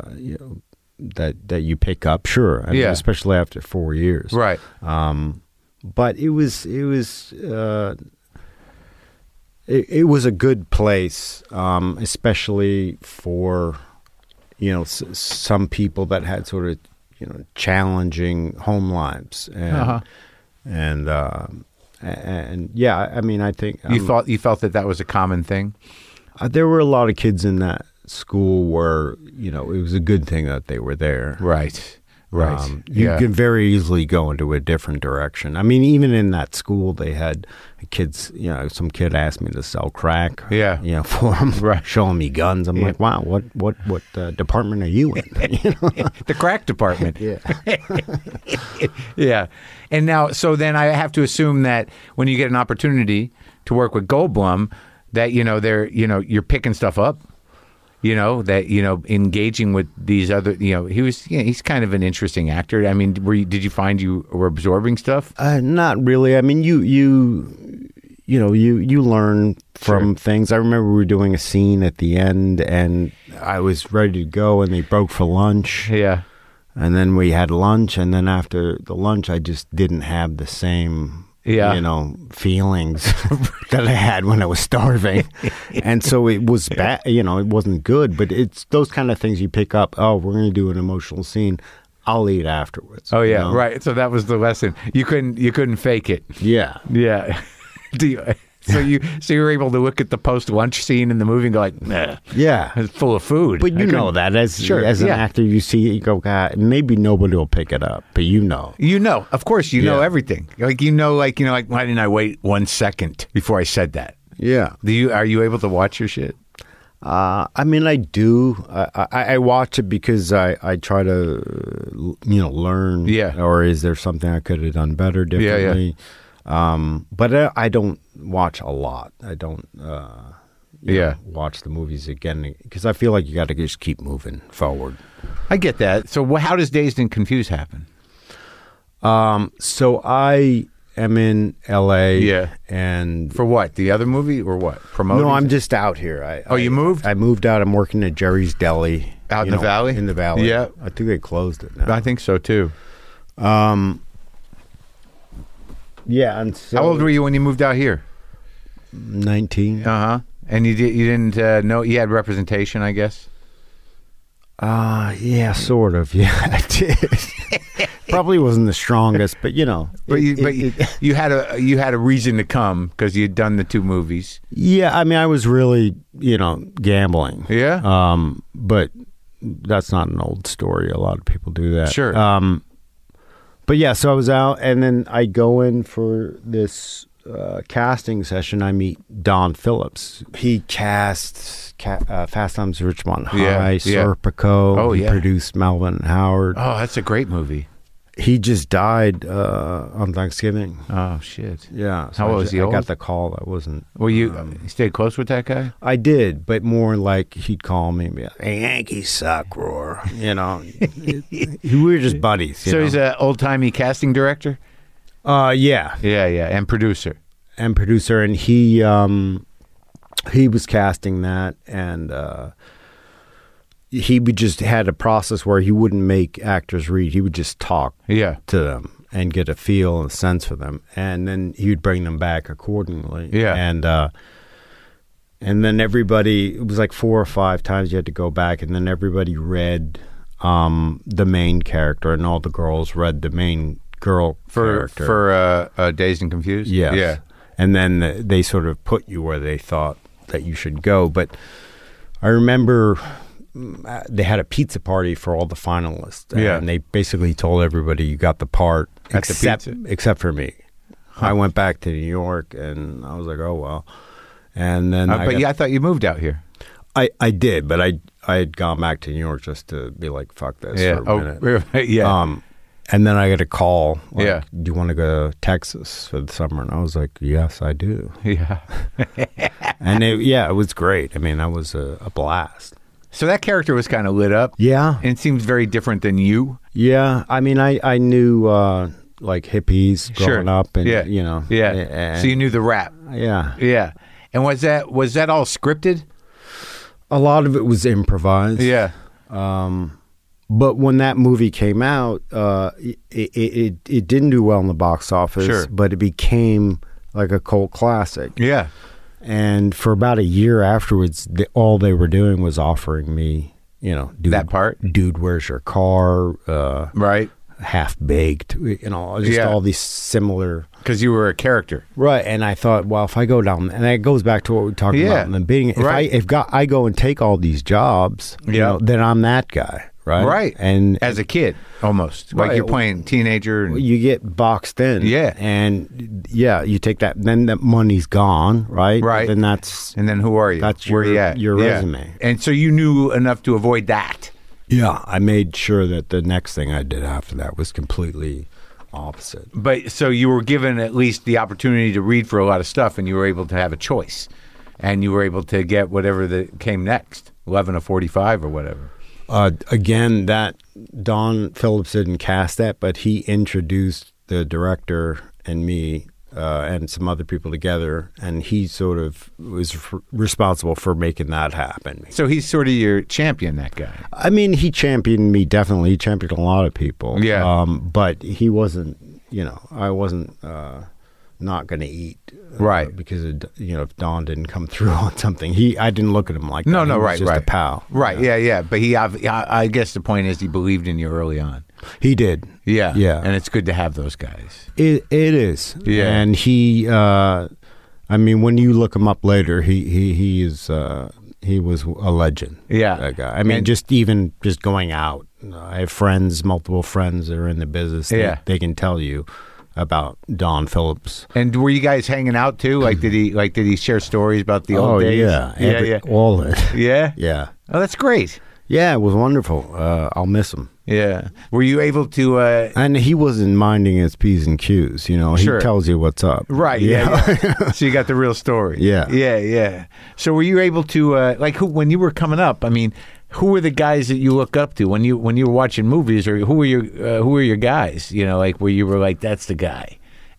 you pick up, sure. I mean, especially after 4 years, right? But it was a good place, especially for some people that had sort of challenging home lives, and And yeah, I mean, I think you felt that was a common thing. There were a lot of kids in that school where, you know, it was a good thing that they were there. Right. You can very easily go into a different direction. I mean, even in that school, they had kids, you know, some kid asked me to sell crack, you know, for them, showing me guns. I'm like, wow, what department are you in? You know? The crack department. Yeah. Yeah. And now, so then I have to assume that when you get an opportunity to work with Goldblum, that, you know, you're picking stuff up. You know, that, you know, engaging with these other, you know, he's kind of an interesting actor. I mean, did you find you were absorbing stuff? Not really. I mean, you learn from things. I remember we were doing a scene at the end and I was ready to go and they broke for lunch. Yeah. And then we had lunch, and then after the lunch, I just didn't have the same, you know, feelings that I had when I was starving. And so it was bad, you know, it wasn't good, but it's those kind of things you pick up. Oh, we're going to do an emotional scene. I'll eat afterwards. Oh, yeah, you know? Right. So that was the lesson. You couldn't fake it. Yeah. Yeah. So you were able to look at the post-lunch scene in the movie and go like, nah, yeah, it's full of food. But you know that as an actor, you see it, you go, God, maybe nobody will pick it up, but you know. You know, of course, you know everything. Like, why didn't I wait 1 second before I said that? Yeah. Are you able to watch your shit? I mean, I do. I watch it because I try to, you know, learn. Yeah. Or is there something I could have done better, differently? But I don't watch a lot. I don't watch the movies again because I feel like you got to just keep moving forward. I get that. So how does Dazed and Confused happen? So I am in LA. Yeah. And for what? The other movie or what? Promoting? No, I'm just out here. You moved? I moved out. I'm working at Jerry's Deli. Out in the valley? In the valley. Yeah. I think they closed it now. I think so too. Yeah, and so how old were you when you moved out here? 19. And you didn't know you had representation, I guess. Yeah, sort of. Yeah, I did. Probably wasn't the strongest, but you know. But you had a reason to come because you'd done the 2 movies. Yeah, I mean, I was really, you know, gambling. Yeah. But that's not an old story. A lot of people do that. Sure. But yeah, so I was out, and then I go in for this casting session. I meet Don Phillips. He cast Fast Times at Ridgemont High, Serpico. He produced Melvin and Howard. Oh, that's a great movie. He just died on Thanksgiving. Oh, shit. Yeah. So how was he old? I got the call. I wasn't... Well, you stayed close with that guy? I did, but more like he'd call me and be like, hey, Yankees suck, roar. You know, we were just buddies. So he's an old-timey casting director? Yeah. Yeah, and producer. And he was casting that, and... he would just had a process where he wouldn't make actors read. He would just talk to them and get a feel and a sense for them. And then he would bring them back accordingly. Yeah. And then everybody, it was like 4 or 5 times you had to go back, and then everybody read the main character, and all the girls read the main girl character. For Dazed and Confused? Yes. Yeah. And then they sort of put you where they thought that you should go. But I remember... they had a pizza party for all the finalists, and they basically told everybody you got the part except for me. I went back to New York, and I was like, oh well. And then, I thought you moved out here. I did, but I had gone back to New York just to be like, fuck this for a minute. Yeah. And then I got a call. Like, do you want to go to Texas for the summer? And I was like, yes, I do. Yeah. And it was great. I mean, that was a blast. So that character was kind of lit up. Yeah. And it seems very different than you. Yeah. I mean, I knew like hippies growing up, and you know. Yeah. And, so you knew the rap. Yeah. Yeah. And was that all scripted? A lot of it was improvised. Yeah. But when that movie came out, it didn't do well in the box office, but it became like a cult classic. Yeah. And for about a year afterwards, all they were doing was offering me, you know, that part. Dude, where's your car? Right. Half Baked, just all these similar. Because you were a character, right? And I thought, well, if I go down, and it goes back to what we talked about in the beginning. If I go and take all these jobs, then I'm that guy, right? Right. And as a kid, almost like you're playing teenager, and you get boxed in, and you take that, then that money's gone, right? Right. And then who are you? That's your resume. And so you knew enough to avoid that. Yeah, I made sure that the next thing I did after that was completely opposite. But so you were given at least the opportunity to read for a lot of stuff, and you were able to have a choice, and you were able to get whatever that came next, 11 or 45 or whatever. Again, that Don Phillips didn't cast that, but he introduced the director and me and some other people together, and he sort of was responsible for making that happen. So he's sort of your champion, that guy. I mean, he championed me, definitely. He championed a lot of people. Yeah. But he wasn't, I wasn't not going to eat. Right. Because, if Don didn't come through on something, I didn't look at him like that. No, he was right, just right. a pal. Right, yeah. But I guess the point is he believed in you early on. He did. Yeah. Yeah. And it's good to have those guys. It is. Yeah. And he, when you look him up later, he is, he was a legend. Yeah. That guy. I mean, just going out. I have friends, multiple friends that are in the business. They can tell you about Don Phillips. And were you guys hanging out too? Like, did he share stories about the old days? Yeah. All of it. Yeah? Yeah. Oh, that's great. Yeah, it was wonderful. I'll miss him. Yeah. Were you able to... and he wasn't minding his P's and Q's, He tells you what's up. Right, yeah. So you got the real story. Yeah. Yeah. So were you able to... when you were coming up, who were the guys that you look up to when you were watching movies, or who were your guys? Where you were like, that's the guy.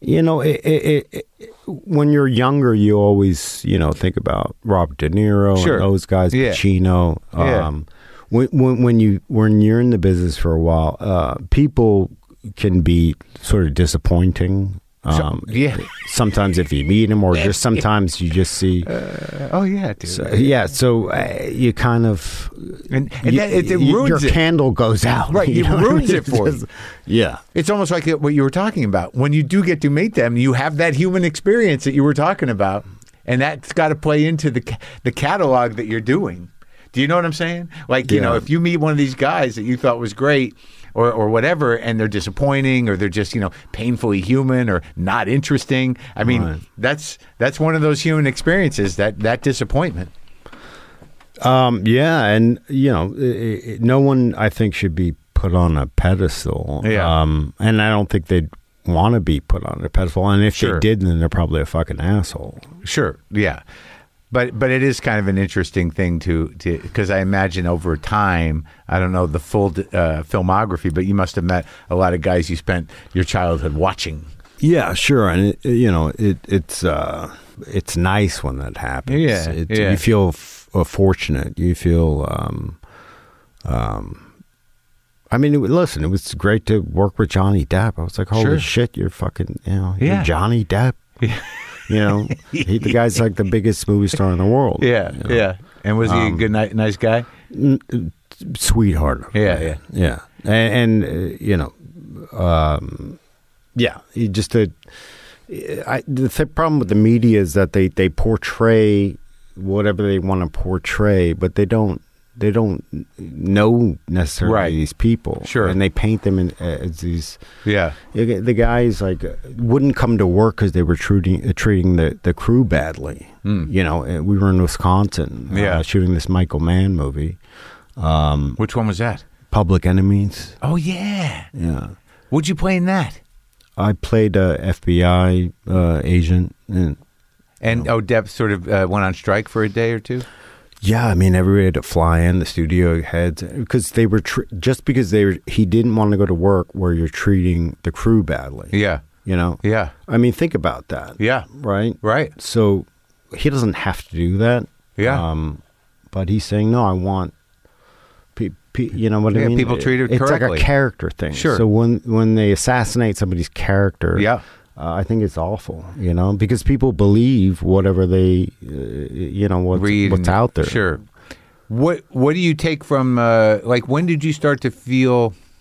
When you're younger, you always think about Robert De Niro and those guys, Pacino. When you're in the business for a while, people can be sort of disappointing. Sometimes if you meet them, or just sometimes you just see. Dude. So you kind of it ruins your candle goes out. Right, it ruins it for you. Yeah, it's almost like what you were talking about. When you do get to meet them, you have that human experience that you were talking about, and that's got to play into the catalog that you're doing. Do you know what I'm saying? If you meet one of these guys that you thought was great, or whatever, and they're disappointing, or they're just painfully human, or not interesting. That's one of those human experiences, that disappointment. And no one, I think, should be put on a pedestal. Yeah. And I don't think they'd want to be put on a pedestal. And if they did, then they're probably a fucking asshole. Sure. Yeah. But it is kind of an interesting thing to because I imagine over time, I don't know the full filmography, but you must have met a lot of guys you spent your childhood watching. Yeah, sure, and it's nice when that happens. Yeah, You feel fortunate. You feel. Listen, it was great to work with Johnny Depp. I was like, holy shit, you're fucking, you're Johnny Depp. Yeah. The guy's like the biggest movie star in the world. Yeah, yeah. And was he a good, nice guy? Sweetheart. Yeah. And he just the problem with the media is that they portray whatever they want to portray, but they don't know necessarily these people. Sure. And they paint them as these. Yeah. The guys wouldn't come to work because they were treating the crew badly. We were in Wisconsin shooting this Michael Mann movie. Which one was that? Public Enemies. Oh, yeah. Yeah. What'd you play in that? I played a FBI agent. And Depp sort of went on strike for a day or two? Yeah, everybody had to fly in, the studio heads, because they were he didn't want to go to work where you're treating the crew badly. Yeah. Yeah. Think about that. Yeah. Right? Right. So he doesn't have to do that. Yeah. But he's saying, no, I want, you know what I mean? People treated correctly. It's like a character thing. Sure. So when they assassinate somebody's character. Yeah. I think it's awful, because people believe whatever they, what's out there. Sure. What do you take from, when did you start to feel,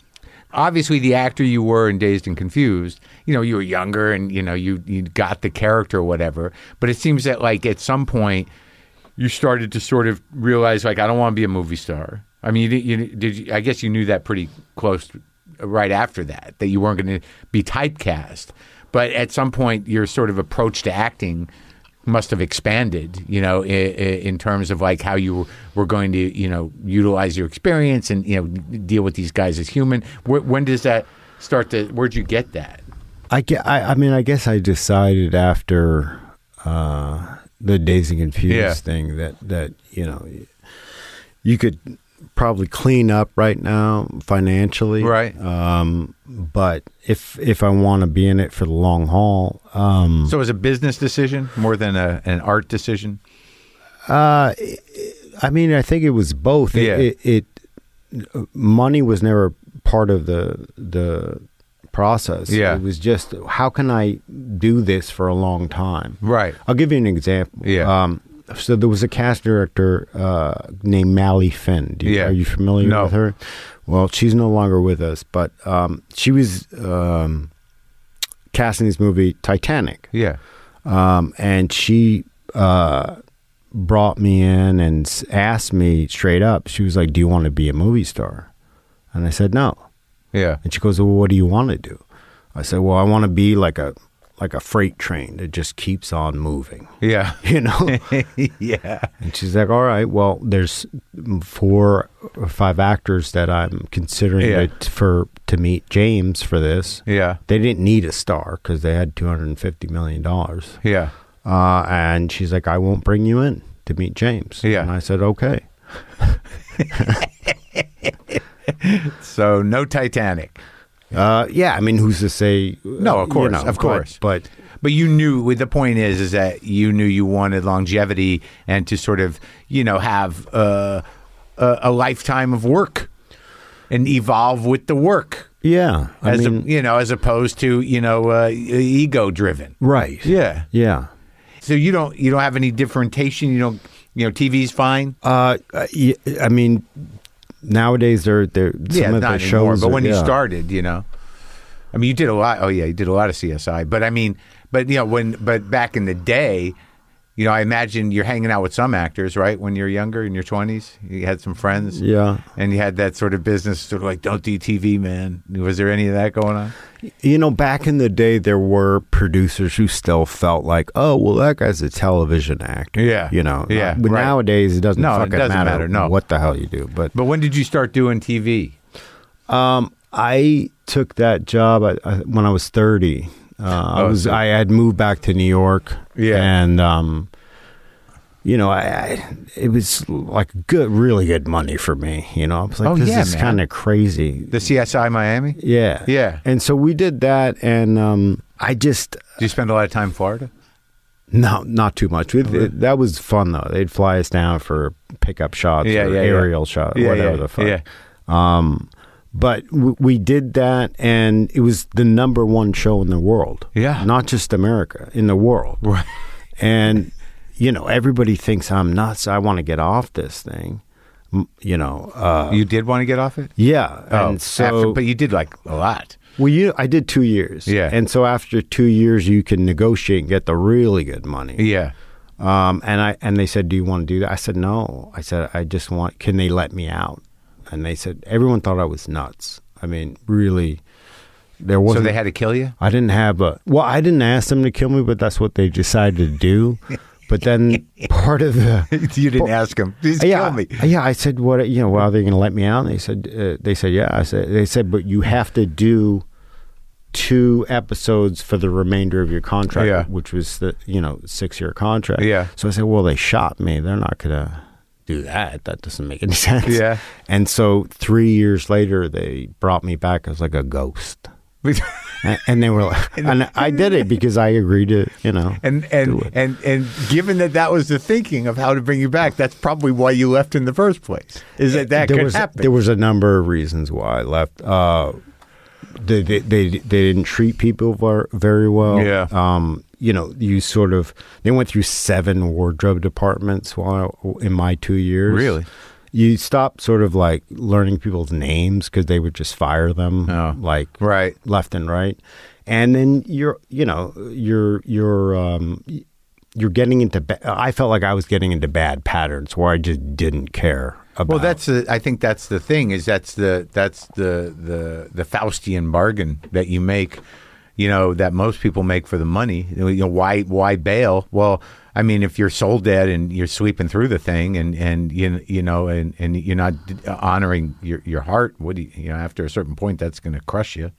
obviously the actor you were in Dazed and Confused, you know, you were younger and, you know, you got the character or whatever. But it seems that, like, at some point you started to sort of realize, like, I don't want to be a movie star. I mean, I guess you knew that pretty close right after that you weren't going to be typecast. But at some point, your sort of approach to acting must have expanded, you know, in terms of like how you were going to, you know, utilize your experience and, you know, deal with these guys as human. When does that start to? Where'd you get that? I mean, I guess I decided after the Dazed and Confused thing that you know, you could probably clean up right now financially, right? But if I want to be in it for the long haul, so it was a business decision more than an art decision. I mean, I think it was both. Yeah. Money was never part of the process. Yeah. It was just, how can I do this for a long time? Right. I'll give you an example. Yeah. So there was a cast director named Mally Finn. Are you familiar with her? Well, she's no longer with us, but she was casting this movie Titanic. Yeah. And she brought me in and asked me straight up. She was like, "Do you want to be a movie star?" And I said, "No." Yeah. And she goes, "Well, what do you want to do?" I said, "Well, I want to be like a freight train that just keeps on moving." Yeah. You know? Yeah. And she's like, "All right, well, there's 4 or 5 actors that I'm considering to meet James for this." Yeah. They didn't need a star because they had $250 million. Yeah. And she's like, "I won't bring you in to meet James." Yeah. And I said, "Okay." So no Titanic. Yeah, I mean, who's to say? No, of course, you know, of course. But you knew. The point is that you knew you wanted longevity and to sort of, you know, have a lifetime of work and evolve with the work. Yeah, as opposed to, you know, ego driven. Right. Yeah. Yeah. So you don't have any differentiation. You don't. You know, TV's fine. I mean, nowadays they're some of the shows anymore, but when you started, you know, I mean, you did a lot. Oh yeah, you did a lot of CSI. But I mean, you know, but back in the day, you know, I imagine you're hanging out with some actors, right? When you're younger, in your 20s, you had some friends, and you had that sort of business, sort of like, don't do TV, man. Was there any of that going on? You know, back in the day, there were producers who still felt like, oh, well, that guy's a television actor. Yeah, you know. Yeah, but nowadays it doesn't matter. No. What the hell you do. But when did you start doing TV? I took that job when I was 30. I had moved back to New York. Yeah, and you know, it was like really good money for me. You know, I was like, this is kind of crazy. The CSI Miami? Yeah. Yeah. And so we did that, and I just... Did you spend a lot of time in Florida? No, not too much. That was fun, though. They'd fly us down for pickup shots or aerial shots, whatever the fuck. Yeah. But we did that, and it was the #1 show in the world. Yeah. Not just America, in the world. Right. And... you know, everybody thinks I'm nuts. I want to get off this thing. You know, you did want to get off it? Yeah, and but you did like a lot. Well, I did 2 years. Yeah, and so after 2 years, you can negotiate and get the really good money. Yeah, and they said, "Do you want to do that?" I said, "No." I said, "I just want. Can they let me out?" And they said, everyone thought I was nuts. I mean, really. There wasn't. So they had to kill you? I didn't have I didn't ask them to kill me, but that's what they decided to do. But then part of the... You didn't ask them. Just kill me. Yeah, I said, "What? You know, are they going to let me out?" And they said, "Yeah." They said, "But you have to do 2 episodes for the remainder of your contract," which was the 6-year contract. Yeah. So I said, "Well, they shot me. They're not going to do that. That doesn't make any sense." Yeah. And so 3 years later, they brought me back as like a ghost. And they were like, and I did it because I agreed to, do it. And given that was the thinking of how to bring you back, that's probably why you left in the first place. Is that could happen? There was a number of reasons why I left. They didn't treat people very well. Yeah. They went through 7 wardrobe departments in my 2 years. Really? you stop sort of like learning people's names because they would just fire them left and right. And then you're getting into. I felt like I was getting into bad patterns where I just didn't care about. Well, I think that's the thing. Is that's the Faustian bargain that you make. That most people make for the money. Why bail? Well, I mean, if you're soul dead and you're sweeping through the thing, and you're not honoring your heart, what do you after a certain point, that's going to crush you.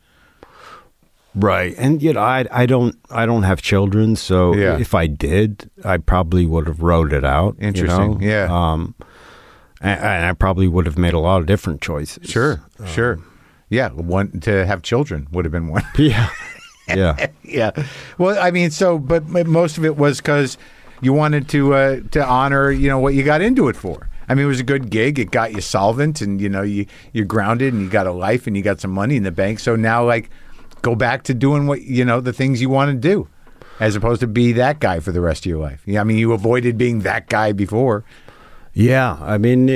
Right. And I don't have children, so if I did, I probably would have wrote it out. Interesting. Yeah. And I probably would have made a lot of different choices. Sure. Yeah, one to have children would have been one. Yeah. Yeah. Yeah. Well, I mean, but most of it was because you wanted to honor, what you got into it for. I mean, it was a good gig. It got you solvent, and you're grounded, and you got a life, and you got some money in the bank. So now, like, go back to doing what the things you want to do, as opposed to be that guy for the rest of your life. Yeah, I mean, you avoided being that guy before. Yeah, I mean,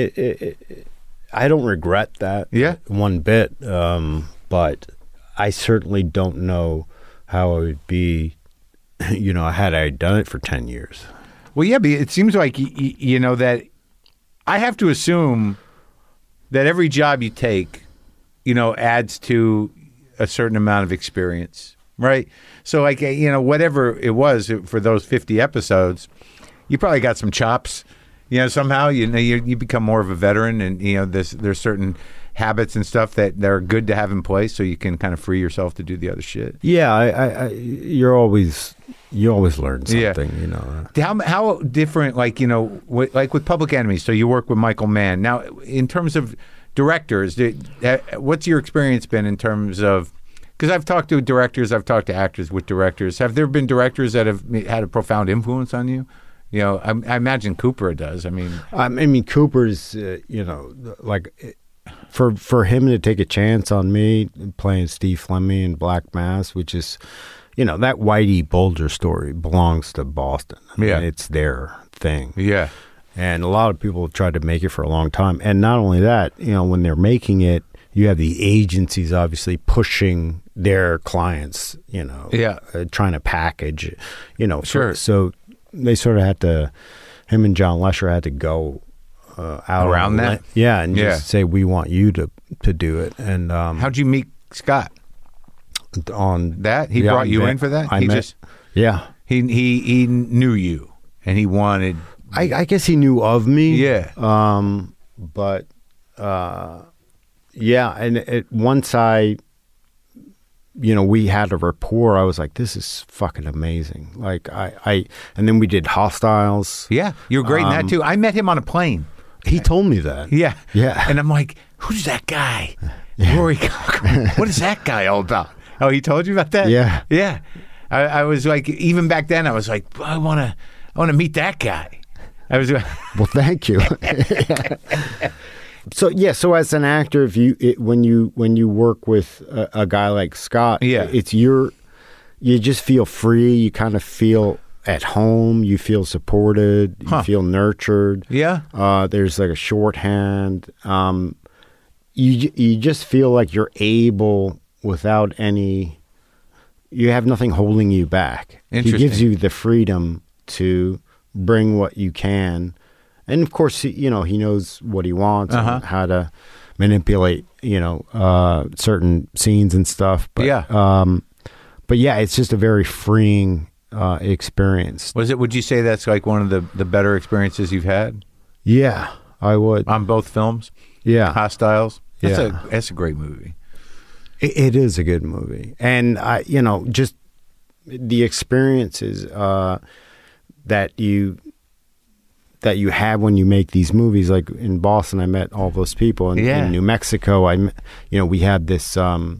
I don't regret that. One bit, but I certainly don't know how it would be, had I done it for 10 years. Well, yeah, but it seems like, that I have to assume that every job you take, adds to a certain amount of experience, right? So, like, whatever it was for those 50 episodes, you probably got some chops, somehow, you become more of a veteran, and, there's certain habits and stuff that are good to have in place, so you can kind of free yourself to do the other shit. Yeah, you always learn something. How different, like like with Public Enemy. So you work with Michael Mann. Now, in terms of directors, what's your experience been in terms of? Because I've talked to directors, I've talked to actors with directors. Have there been directors that have had a profound influence on you? I imagine Cooper does. I mean, Cooper's like. For him to take a chance on me playing Steve Flemmi in Black Mass, which is, that Whitey Bulger story belongs to Boston. I mean, it's their thing. Yeah. And a lot of people have tried to make it for a long time. And not only that, when they're making it, you have the agencies obviously pushing their clients, trying to package, Sure. So they sort of had to, him and John Lesher had to go out around that, and just say, we want you to do it. And how'd you meet Scott? On that, he brought you in for that. He knew you, and he wanted. I guess he knew of me. Yeah. But and once we had a rapport, I was like, this is fucking amazing. Like and then we did Hostiles. Yeah, you were great in that too. I met him on a plane. He told me that. Yeah. Yeah. And I'm like, who's that guy? Rory Cochrane. What is that guy all about? Oh, he told you about that? Yeah. Yeah. I was like, even back then, I was like, I want to meet that guy. I was. Well, thank you. So as an actor, when you work with a guy like Scott, it's you just feel free. You kind of feel at home, you feel supported, you feel nurtured. Yeah. There's like a shorthand. You just feel like you're able without any. You have nothing holding you back. He gives you the freedom to bring what you can, and of course, he knows what he wants and how to manipulate, certain scenes and stuff. But but it's just a very freeing experience. Would you say that's like one of the better experiences you've had? Yeah, I would. On both films? Yeah. Hostiles? That's a great movie. It is a good movie. And just the experiences that you have when you make these movies. Like in Boston, I met all those people. In New Mexico, we had this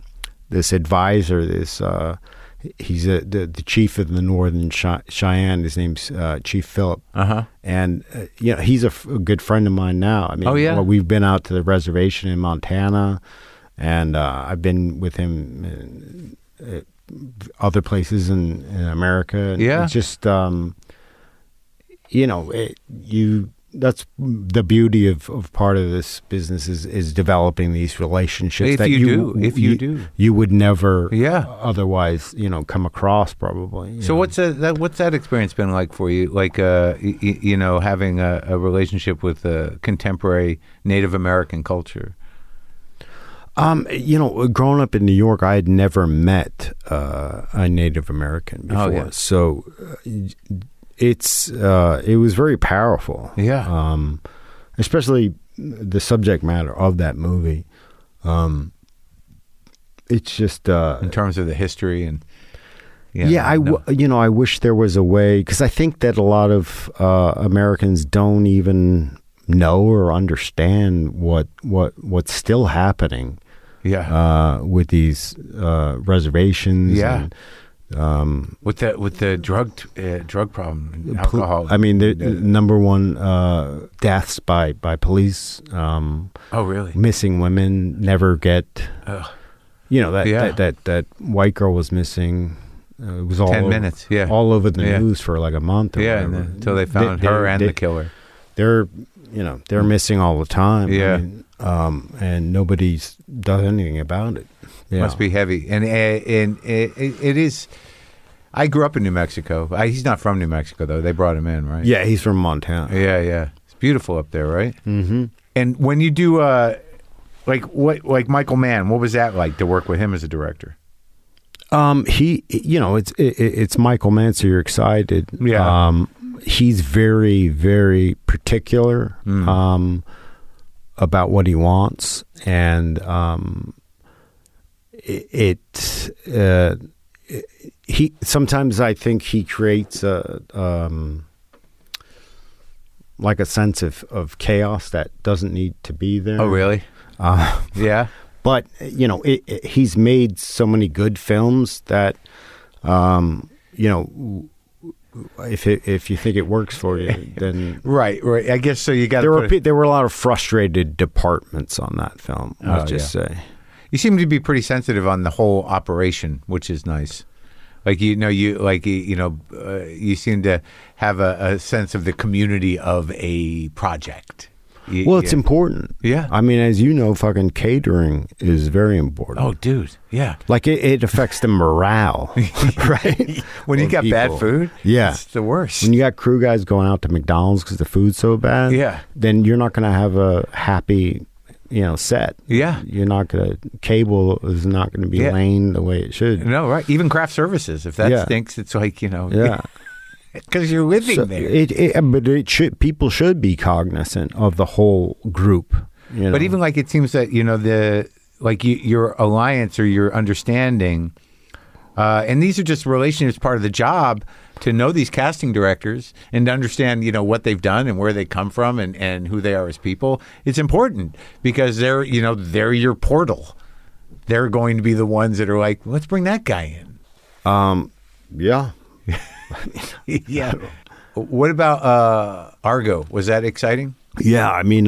advisor, he's the chief of the Northern Cheyenne. His name's Chief Phillip. And he's a good friend of mine now. I mean, we've been out to the reservation in Montana, and I've been with him in other places in America. And it's just that's the beauty of part of this business is developing these relationships if that you do you would never otherwise come across probably. So what's that experience been like for you? Like having a relationship with contemporary Native American culture. Growing up in New York, I had never met a Native American before. Oh, yeah. So it was very powerful. Yeah. Especially the subject matter of that movie. It's just in terms of the history and I wish there was a way, because I think that a lot of Americans don't even know or understand what's still happening. Yeah. With these reservations. Yeah. And, with the drug problem, alcohol. I mean, the number one deaths by police. Oh, really? Missing women never get. That white girl was missing. It was all 10 minutes. Yeah. All over the news for like a month. Or whatever. Until they found her and the killer. They're missing all the time. Yeah. I mean, and nobody's done anything about it. Yeah. Must be heavy, and it is. I grew up in New Mexico. He's not from New Mexico though. They brought him in, right? Yeah, he's from Montana. Yeah. It's beautiful up there, right? Mm-hmm. And when you do like Michael Mann, what was that like to work with him as a director? It's Michael Mann, so you're excited. Yeah. He's very, very particular about what he wants, and he sometimes I think he creates a like a sense of chaos that doesn't need to be there. Oh, really? Yeah. But he's made so many good films that if you think it works for you, then right. I guess so. You got there were a lot of frustrated departments on that film. Let's just say you seem to be pretty sensitive on the whole operation, which is nice. Like you seem to have a sense of the community of a project. It's important. Yeah. I mean, as you know, fucking catering is very important. Oh, dude. Yeah. Like it affects the morale, right? When you got bad food, it's the worst. When you got crew guys going out to McDonald's because the food's so bad, then you're not going to have a happy, set. Yeah. You're not going to, cable is not going to be laying the way it should. No, right. Even craft services, if that stinks, it's like, Yeah. Because you're living there. But people should be cognizant of the whole group. But even like it seems that your alliance or your understanding, and these are just relationships, part of the job to know these casting directors and to understand what they've done and where they come from and who they are as people. It's important because they're your portal. They're going to be the ones that are like, let's bring that guy in. Yeah. Yeah. What about Argo? Was that exciting? Yeah, I mean,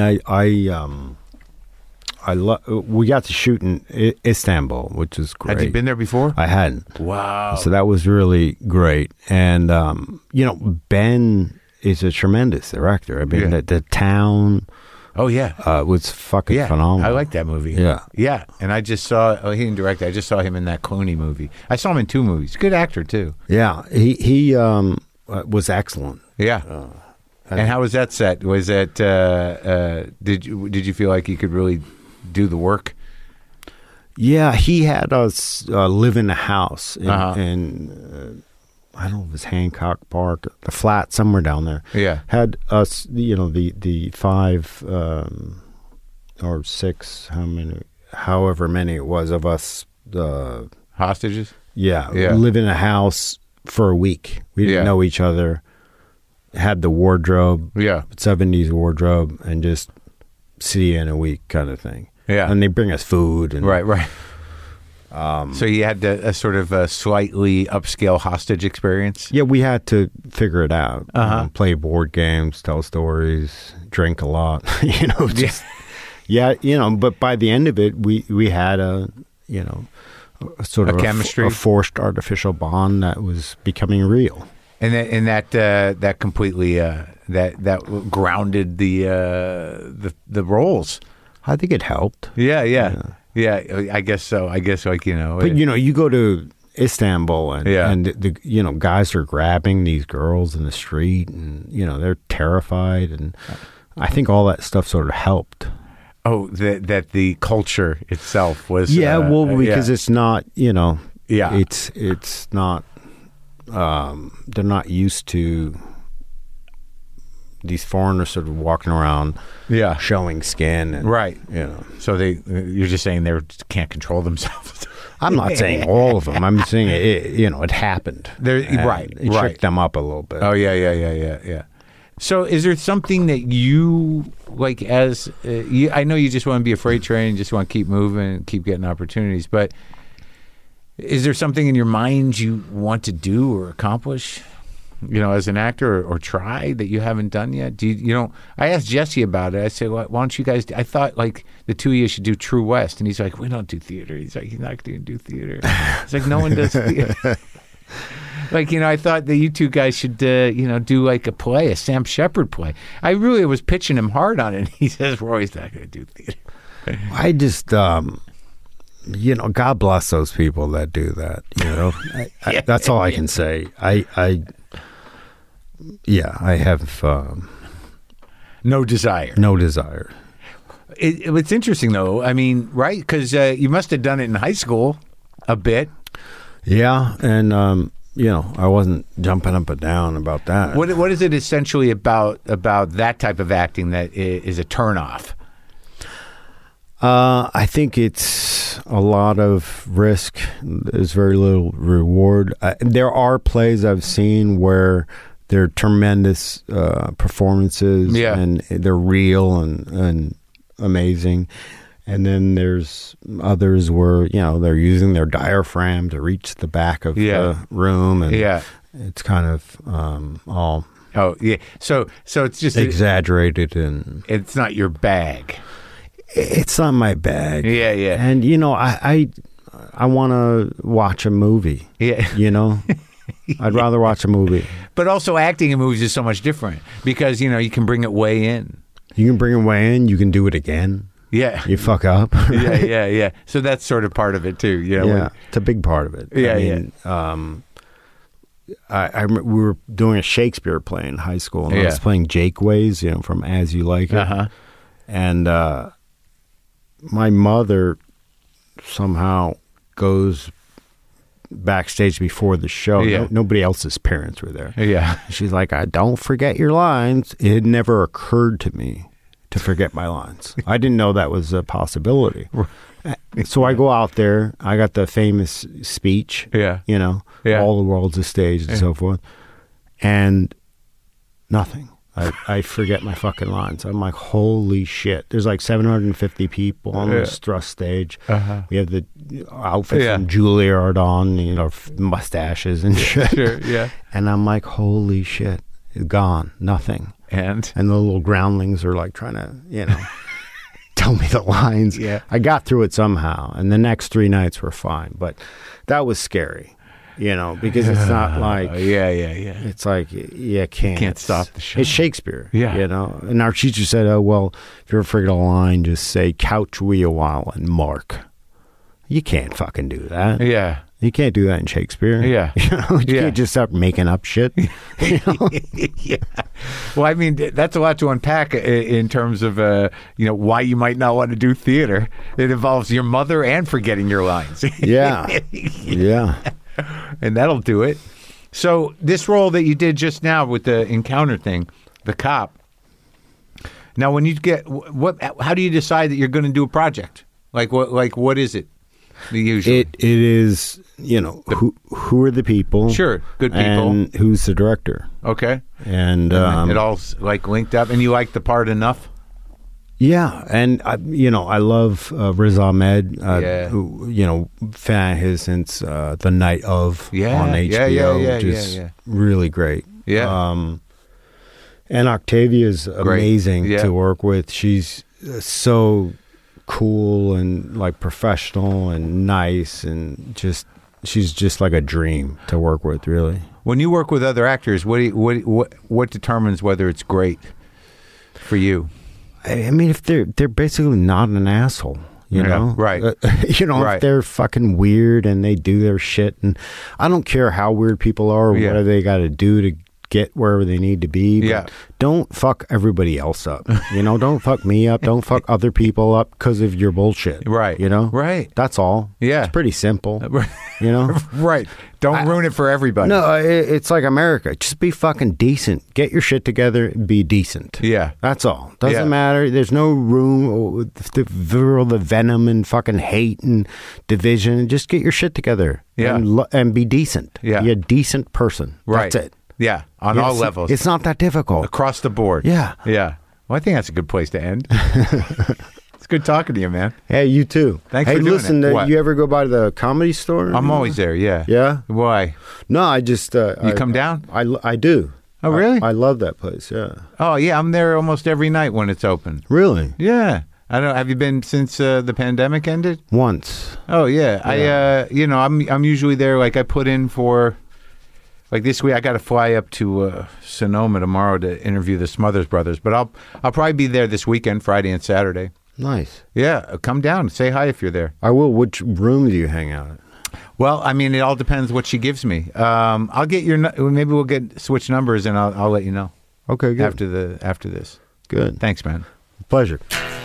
we got to shoot in Istanbul, which is great. Had you been there before? I hadn't. Wow. So that was really great. And Ben is a tremendous director. I mean, the town. Oh, yeah. Was fucking phenomenal. I like that movie. Yeah. Yeah. And I just saw, he didn't direct it. I just saw him in that Clooney movie. I saw him in 2 movies. Good actor, too. Yeah. He was excellent. Yeah. And how was that set? Was that, did you feel like you could really do the work? Yeah. He had us live in a house in I don't know if it was Hancock Park, the flat somewhere down there. Yeah. Had us, the 5 or 6, however many it was of us. Hostages? Yeah. Live in a house for a week. We didn't know each other. Had the wardrobe. Yeah. 70s wardrobe and just see you in a week kind of thing. Yeah. And they bring us food. And, right. So you had a sort of a slightly upscale hostage experience? Yeah, we had to figure it out. Play board games, tell stories, drink a lot. But by the end of it, we had a sort of chemistry, a forced artificial bond that was becoming real. And that completely that grounded the roles. I think it helped. Yeah. I guess so. I guess like but you go to Istanbul and the guys are grabbing these girls in the street and they're terrified, and I think all that stuff sort of helped. Oh, that the culture itself was because it's not it's not they're not used to these foreigners sort of walking around showing skin and, right. So you're just saying they can't control themselves. I'm not saying all of them. I'm saying it happened. It shook them up a little bit. Oh yeah. So is there something that you like as I know you just want to be a freight train, just want to keep moving and keep getting opportunities, but is there something in your mind you want to do or accomplish, as an actor or try that you haven't done yet? I asked Jesse about it. I said, why don't you guys, I thought like the two of you should do True West. And he's like, we don't do theater. He's like, he's not going to do theater. It's like, no one does theater. Like, I thought that you two guys should, do like a play, a Sam Shepard play. I really was pitching him hard on it. And he says, Roy's not going to do theater. I just, God bless those people that do that. That's all I can say. I have no desire. No desire. It's interesting, though. I mean, right? Because you must have done it in high school a bit. Yeah, and I wasn't jumping up and down about that. What is it essentially about that type of acting that is a turnoff? I think it's a lot of risk. There's very little reward. There are plays I've seen where they're tremendous performances, and they're real and amazing. And then there's others where they're using their diaphragm to reach the back of the room, and it's kind of all. Oh yeah, so it's just exaggerated, and it's not your bag. It's not my bag. Yeah. And I want to watch a movie. Yeah. I'd rather watch a movie. But also acting in movies is so much different because you can bring it way in. You can bring it way in. You can do it again. Yeah. You fuck up. Right? Yeah. So that's sort of part of it too. Yeah. It's a big part of it. We were doing a Shakespeare play in high school, and I was playing Jake Ways, from As You Like It. Uh-huh. And my mother somehow goes backstage before the show. Nobody else's parents were there. Yeah. She's like, don't forget your lines. It had never occurred to me to forget my lines. I didn't know that was a possibility. So I go out there. I got the famous speech, all the world's a stage and so forth. And nothing. I forget my fucking lines. I'm like, holy shit. There's like 750 people on this thrust stage. Uh-huh. Uh-huh. We have the outfits from Juilliard on, mustaches and shit. Sure, yeah. And I'm like, holy shit. It's gone. Nothing. And the little groundlings are like trying to, tell me the lines. Yeah. I got through it somehow. And the next 3 nights were fine. But that was scary. Because it's not like... Yeah. It's like, you can't stop the show. It's Shakespeare, Yeah. And our teacher said, oh, well, if you're afraid of a line, just say, couch we a while and mark. You can't fucking do that. Yeah. You can't do that in Shakespeare. Yeah. You can't just start making up shit. Yeah. Well, I mean, that's a lot to unpack in terms of, why you might not want to do theater. It involves your mother and forgetting your lines. Yeah. Yeah. And that'll do it. So this role that you did just now with the encounter thing, the cop. Now, when you get how do you decide that you're going to do a project? What is it? Usually, it is who are the people? Sure, good people. And who's the director? Okay, and it all linked up. And you like the part enough? Yeah, and I love Riz Ahmed. Who, fan of his since The Night of on HBO. Just really great. Yeah. And Octavia's amazing to work with. She's so cool and professional and nice, and she's just like a dream to work with. Really. When you work with other actors, what determines whether it's great for you? I mean, if they're basically not an asshole, you know, right? If they're fucking weird and they do their shit, and I don't care how weird people are or what they got to do to get wherever they need to be. But don't fuck everybody else up. Don't fuck me up. Don't fuck other people up because of your bullshit. Right. Right. That's all. Yeah. It's pretty simple. Right. Don't ruin it for everybody. No, it's like America. Just be fucking decent. Get your shit together and be decent. Yeah. That's all. Doesn't matter. There's no room for the venom and fucking hate and division. Just get your shit together. Yeah. And be decent. Yeah. You're a decent person. Right. That's it. Yeah, on all levels. It's not that difficult. Across the board. Yeah. Yeah. Well, I think that's a good place to end. It's good talking to you, man. Hey, you too. Thanks for doing it. You ever go by the Comedy Store? I'm always there, yeah. Yeah? Why? No, I just... you come down? I do. Oh, really? I love that place, yeah. Oh, yeah, I'm there almost every night when it's open. Really? Yeah. I don't. Have you been since the pandemic ended? Once. Oh, yeah. I'm usually there, like I put in for... Like this week, I got to fly up to Sonoma tomorrow to interview the Smothers Brothers, but I'll probably be there this weekend, Friday and Saturday. Nice. Yeah, come down, say hi if you're there. I will. Which room do you hang out at? Well, I mean, it all depends what she gives me. I'll get maybe we'll get switch numbers, and I'll let you know. Okay, good. After this. Good. Thanks, man. Pleasure.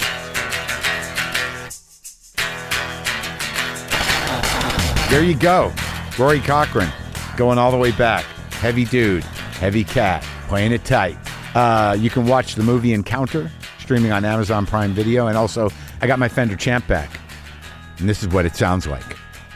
There you go, Rory Cochrane. Going all the way back. Heavy dude, heavy cat, playing it tight. You can watch the movie Encounter, streaming on Amazon Prime Video. And also, I got my Fender Champ back. And this is what it sounds like.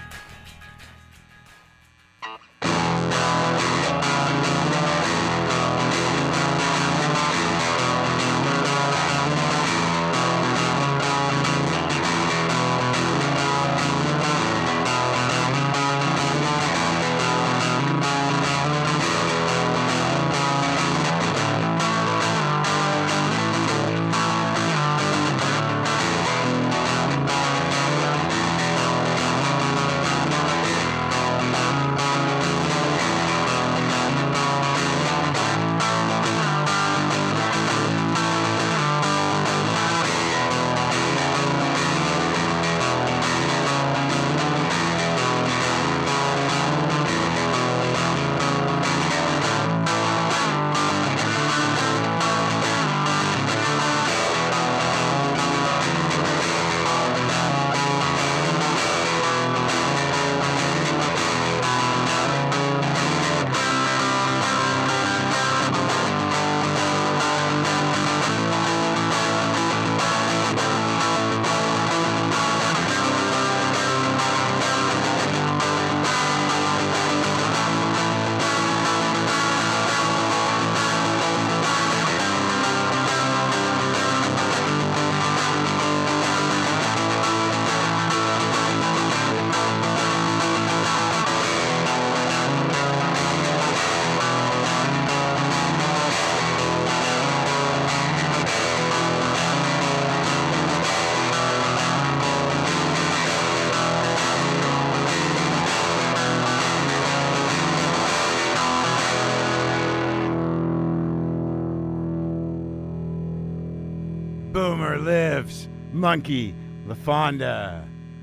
Boomer lives. Monkey, LaFonda.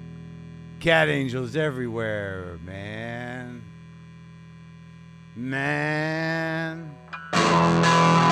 Cat angels everywhere, man. Man.